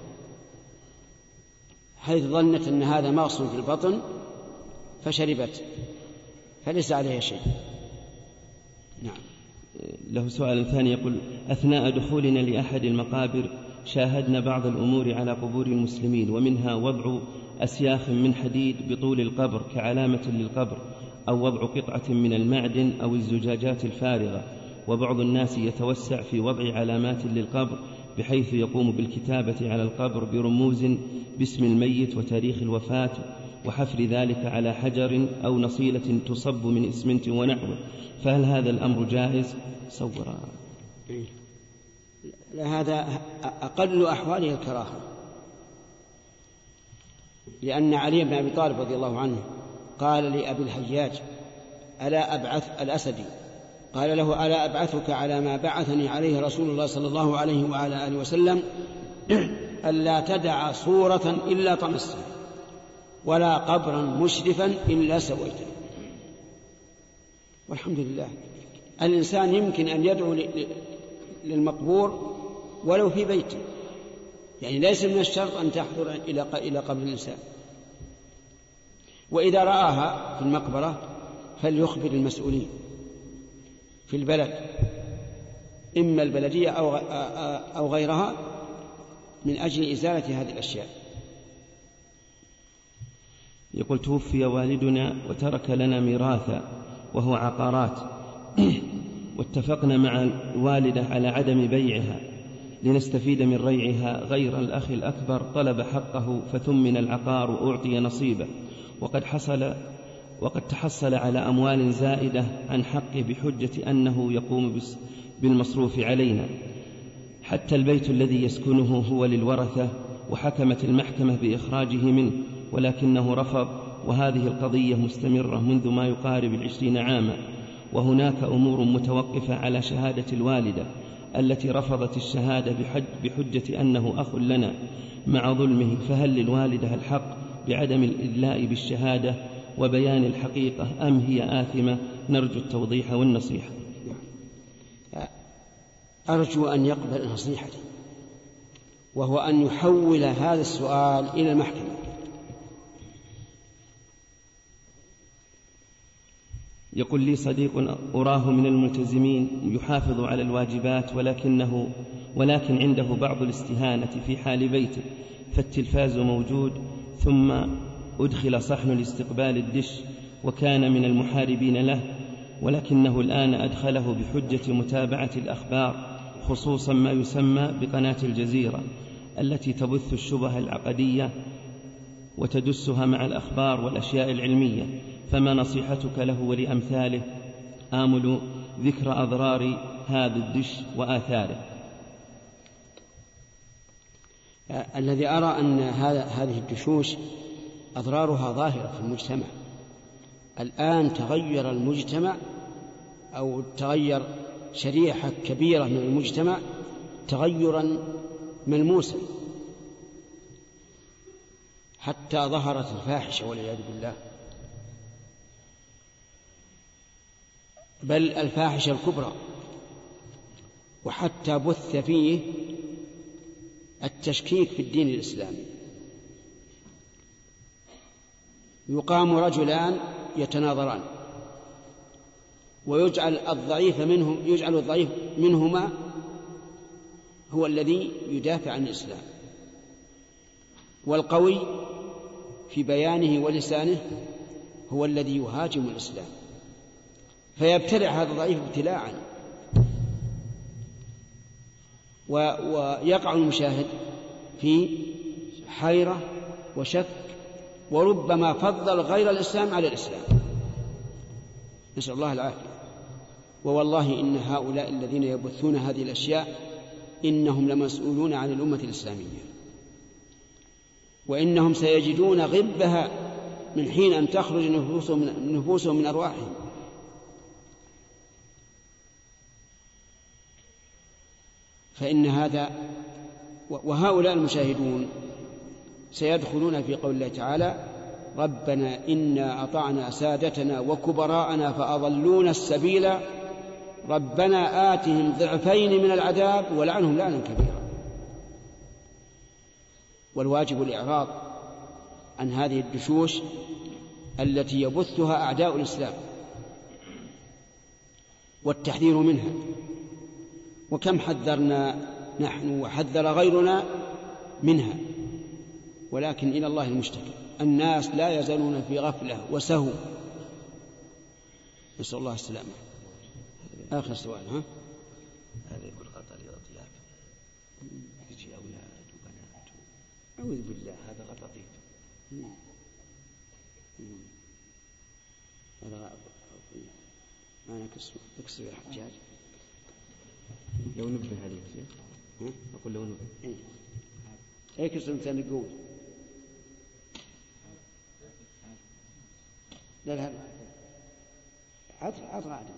حيث ظنت أن هذا مغص في البطن فشربت، فليس عليها شيء. نعم. له سؤال ثاني يقول: أثناء دخولنا لأحد المقابر شاهدنا بعض الأمور على قبور المسلمين، ومنها وضع أسياخ من حديد بطول القبر كعلامة للقبر، أو وضع قطعة من المعدن أو الزجاجات الفارغة، وبعض الناس يتوسع في وضع علامات للقبر بحيث يقوم بالكتابة على القبر برموز باسم الميت وتاريخ الوفاة، وحفر ذلك على حجر أو نصيلة تصب من إسمنت ونحوه، فهل هذا الأمر جائز؟ صورا. هذا أقل أحواله الكراهة، لأن علي بن أبي طالب رضي الله عنه قال لأبي الحجاج ألا أبعث الأسدي قال له: ألا أبعثك على ما بعثني عليه رسول الله صلى الله عليه وعلى آله وسلم، ألا تدع صورة إلا طمستها، ولا قبرا مشرفا إلا سويته. والحمد لله، الإنسان يمكن أن يدعو للمقبور ولو في بيته، يعني ليس من الشرط أن تحضر إلى قبر الإنسان. وإذا رآها في المقبرة فليخبر المسؤولين في البلد، إما البلدية أو غيرها، من أجل إزالة هذه الأشياء. يقول: توفي والدنا وترك لنا ميراثا وهو عقارات، واتفقنا مع الوالدة على عدم بيعها لنستفيد من ريعها، غير الأخ الأكبر طلب حقه فثمن العقار وأعطي نصيبه، وقد حصل وقد تحصل على أموال زائدة عن حقه بحجة أنه يقوم بالمصروف علينا، حتى البيت الذي يسكنه هو للورثة، وحكمت المحكمة بإخراجه منه ولكنه رفض، وهذه القضية مستمرة منذ ما يقارب العشرين عاما، وهناك أمور متوقفة على شهادة الوالدة التي رفضت الشهادة بحجة أنه أخ لنا مع ظلمه، فهل للوالدة الحق بعدم الإدلاء بالشهادة وبيان الحقيقة أم هي آثمة؟ نرجو التوضيح والنصيحة. أرجو أن يقبل نصيحتي، وهو أن يحول هذا السؤال إلى المحكمة. يقول لي صديق أراه من الملتزمين يحافظ على الواجبات، ولكنه ولكن عنده بعض الاستهانة في حال بيته، فالتلفاز موجود، ثم أدخل صحن لاستقبال الدش وكان من المحاربين له، ولكنه الآن أدخله بحجة متابعة الأخبار، خصوصا ما يسمى بقناة الجزيرة التي تبث الشبه العقدية وتدسها مع الأخبار والأشياء العلمية، فما نصيحتك له ولأمثاله؟ آمل ذكر أضرار هذا الدش وآثاره. الذي أرى أن هذه الدشوش أضرارها ظاهرة في المجتمع. الآن تغير المجتمع، أو تغير شريحة كبيرة من المجتمع تغيرا ملموسا، حتى ظهرت الفاحشة والعياذ بالله، بل الفاحشة الكبرى، وحتى بث فيه التشكيك في الدين الإسلامي. يقام رجلان يتناظران ويجعل الضعيف منهم يجعل الضعيف منهما هو الذي يدافع عن الإسلام، والقوي في بيانه ولسانه هو الذي يهاجم الإسلام، فيبتلع هذا الضعيف ابتلاعا، ويقع المشاهد في حيرة وشك، وربما فضل غير الإسلام على الإسلام، نسأل الله العافية. ووالله إن هؤلاء الذين يبثون هذه الأشياء إنهم لمسؤولون عن الأمة الإسلامية، وإنهم سيجدون غبها من حين أن تخرج نفوسهم من, نفوسهم من أرواحهم. فإن هذا وهؤلاء المشاهدون سيدخلون في قول الله تعالى: ربنا إنا أطعنا سادتنا وكبراءنا فأضلونا السبيل ربنا آتهم ضعفين من العذاب ولعنهم لعنا كبيرا. والواجب الإعراض عن هذه الدشوش التي يبثها أعداء الإسلام والتحذير منها. وكم حذرنا نحن وحذر غيرنا منها، ولكن إلى الله المشتكى. الناس لا يزالون في غفلة وسهو، نسأل الله السلامة. آخر سؤال. ها هذا يقول غطى لضياف يجي أولاد وبنات. أعوذ بالله، هذا غطى طيب. هذا أنا أكسر الحجاج لو نبه عليه. أقول لو نبه هيك الإنسان يقول لا لا عطر عطر عدم.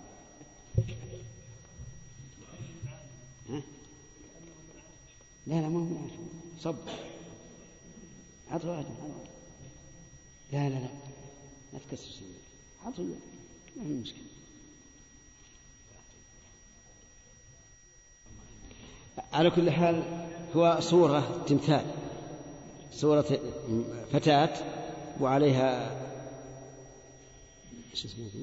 ها لا لا ما هو عشان صب عطر عدم. لا لا لا لا تكسر سنك عطر، ما في مشكلة. على كل حال هو صورة تمثال، صورة فتاة وعليها شو اسمه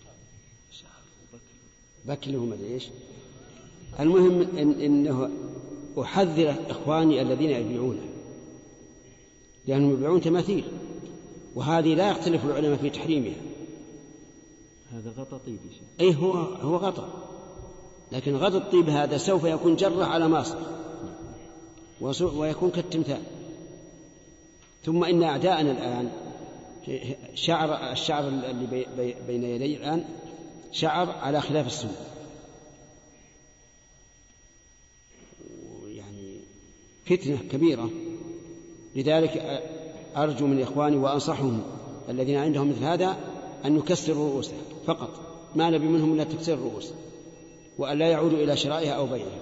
بكل وما ادري ايش. المهم إن انه احذر اخواني الذين يبيعونه، لانهم يبيعون تماثيل، وهذه لا يختلف العلماء في تحريمها. هذا غطى طيب شيء. اي هو هو غطى، لكن غطى الطيب هذا سوف يكون جرة على ماصر ويكون كالتمثال. ثم إن أعداءنا الآن شعر الشعر اللي بين يدي الآن شعر على خلاف السنة، يعني فتنة كبيرة. لذلك أرجو من إخواني وأنصحهم الذين عندهم مثل هذا أن نكسروا رؤوسها فقط، ما نبي منهم إلا تكسير الرؤوس، وأن لا يعودوا إلى شرائها أو بيعها.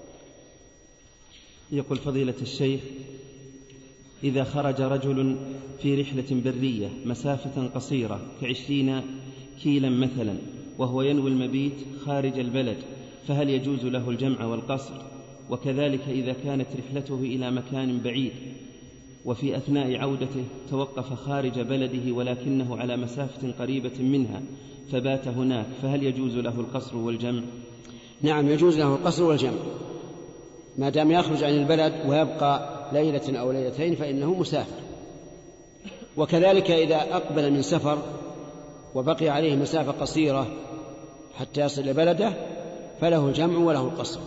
يقول فضيلة الشيخ: إذا خرج رجل في رحلة برية مسافة قصيرة كعشرين كيلا مثلا، وهو ينوي المبيت خارج البلد، فهل يجوز له الجمع والقصر؟ وكذلك إذا كانت رحلته إلى مكان بعيد وفي أثناء عودته توقف خارج بلده ولكنه على مسافة قريبة منها فبات هناك، فهل يجوز له القصر والجمع؟ نعم، يجوز له القصر والجمع ما دام يخرج عن البلد ويبقى ليلة أو ليلتين فإنه مسافر. وكذلك إذا أقبل من سفر وبقي عليه مسافة قصيرة حتى يصل إلى بلده فله الجمع وله القصر،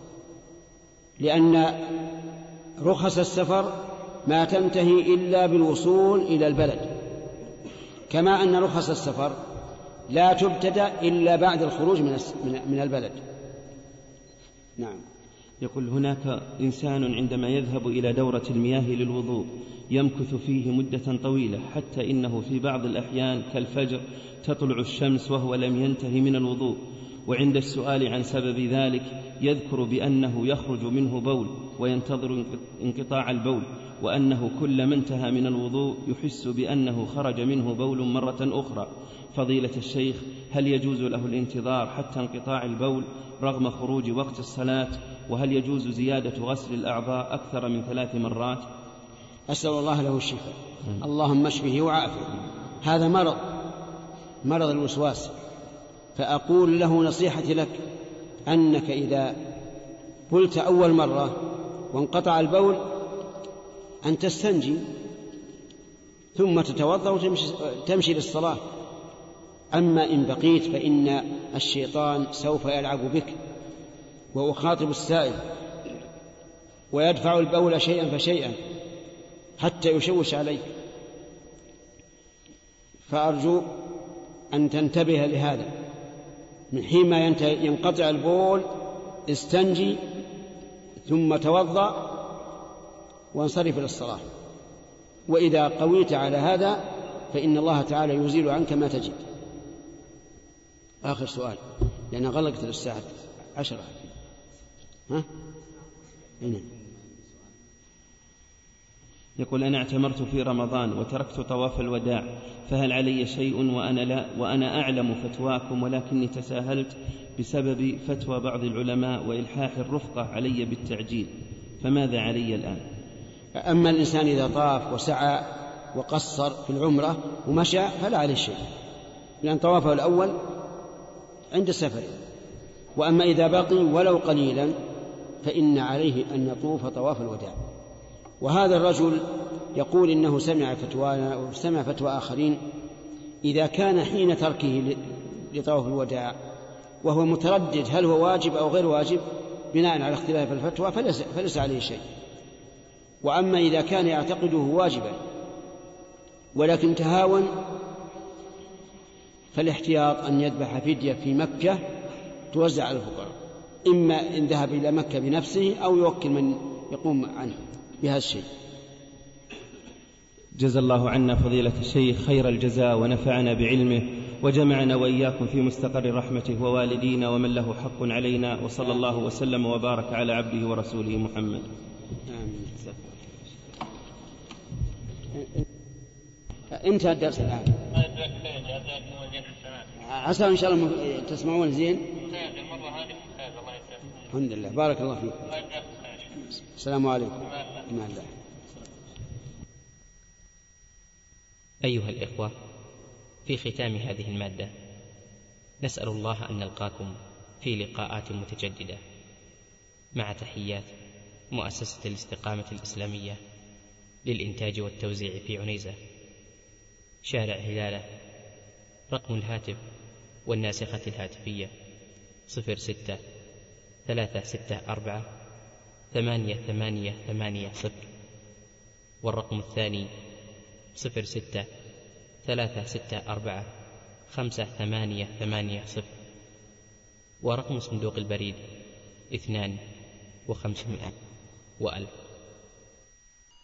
لأن رخص السفر ما تنتهي إلا بالوصول إلى البلد، كما أن رخص السفر لا تبتدأ إلا بعد الخروج من البلد. نعم. يقول: هناك إنسان عندما يذهب إلى دورة المياه للوضوء يمكث فيه مدة طويلة، حتى إنه في بعض الأحيان كالفجر تطلع الشمس وهو لم ينتهي من الوضوء، وعند السؤال عن سبب ذلك يذكر بأنه يخرج منه بول وينتظر انقطاع البول، وأنه كلما انتهى من الوضوء يحس بأنه خرج منه بول مرة أخرى. فضيلة الشيخ، هل يجوز له الانتظار حتى انقطاع البول رغم خروج وقت الصلاة؟ وهل يجوز زيادة غسل الأعضاء أكثر من ثلاث مرات؟ أسأل الله له الشفاء. اللهم اشفه وعافه. هذا مرض مرض الوسواس. فأقول له نصيحتي لك أنك إذا قلت أول مرة وانقطع البول أن تستنجي ثم تتوضأ وتمشي للصلاة. أما إن بقيت فإن الشيطان سوف يلعب بك وأخاطب السائل ويدفع البول شيئا فشيئا حتى يشوش عليك. فأرجو أن تنتبه لهذا، من حين ما ينقطع البول استنجي ثم توضأ وانصرف للصلاة. وإذا قويت على هذا فإن الله تعالى يزيل عنك ما تجد. آخر سؤال لأن غلقت الساعة عشرة. ها؟ هنا. يقول: أنا اعتمرت في رمضان وتركت طواف الوداع، فهل علي شيء وأنا, لا وأنا أعلم فتواكم ولكني تساهلت بسبب فتوى بعض العلماء وإلحاح الرفقة علي بالتعجيل، فماذا علي الآن؟ أما الإنسان إذا طاف وسعى وقصر في العمرة ومشى فلا عليه شيء، لأن طوافه الأول عند السفر. وأما إذا بقي ولو قليلا فإن عليه أن يطوف طواف الوداع. وهذا الرجل يقول إنه سمع فتوانا وسمع فتوى آخرين، إذا كان حين تركه لطواف الوداع وهو متردد هل هو واجب أو غير واجب بناء على اختلاف الفتوى فليس, فليس عليه شيء. وأما إذا كان يعتقده واجبا ولكن تهاون فالاحتياط أن يذبح فدية في مكة توزع على الفقراء، إما إن ذهب إلى مكة بنفسه أو يوكل من يقوم عنه بهذا الشيء. جزا الله عنا فضيلة الشيخ خير الجزاء ونفعنا بعلمه وجمعنا وإياكم في مستقر رحمته ووالدينا ومن له حق علينا، وصلى الله وسلم وبارك على عبده ورسوله محمد. آمين. انتهى الدرس الآن، عسى إن شاء الله تسمعون زين. الحمد لله، بارك الله فيك. السلام عليكم. مع الله. أيها الإخوة، في ختام هذه المادة نسأل الله أن نلقاكم في لقاءات متجددة، مع تحيات مؤسسة الاستقامة الإسلامية للإنتاج والتوزيع في عنيزة، شارع هلالة. رقم الهاتف والناسخة الهاتفية صفر ستة ثلاثة ستة أربعة ثمانية ثمانية ثمانية صفر، والرقم الثاني صفر ستة ثلاثة ستة أربعة خمسة ثمانية ثمانية صفر، ورقم صندوق البريد اثنان وخمسمائة وألف.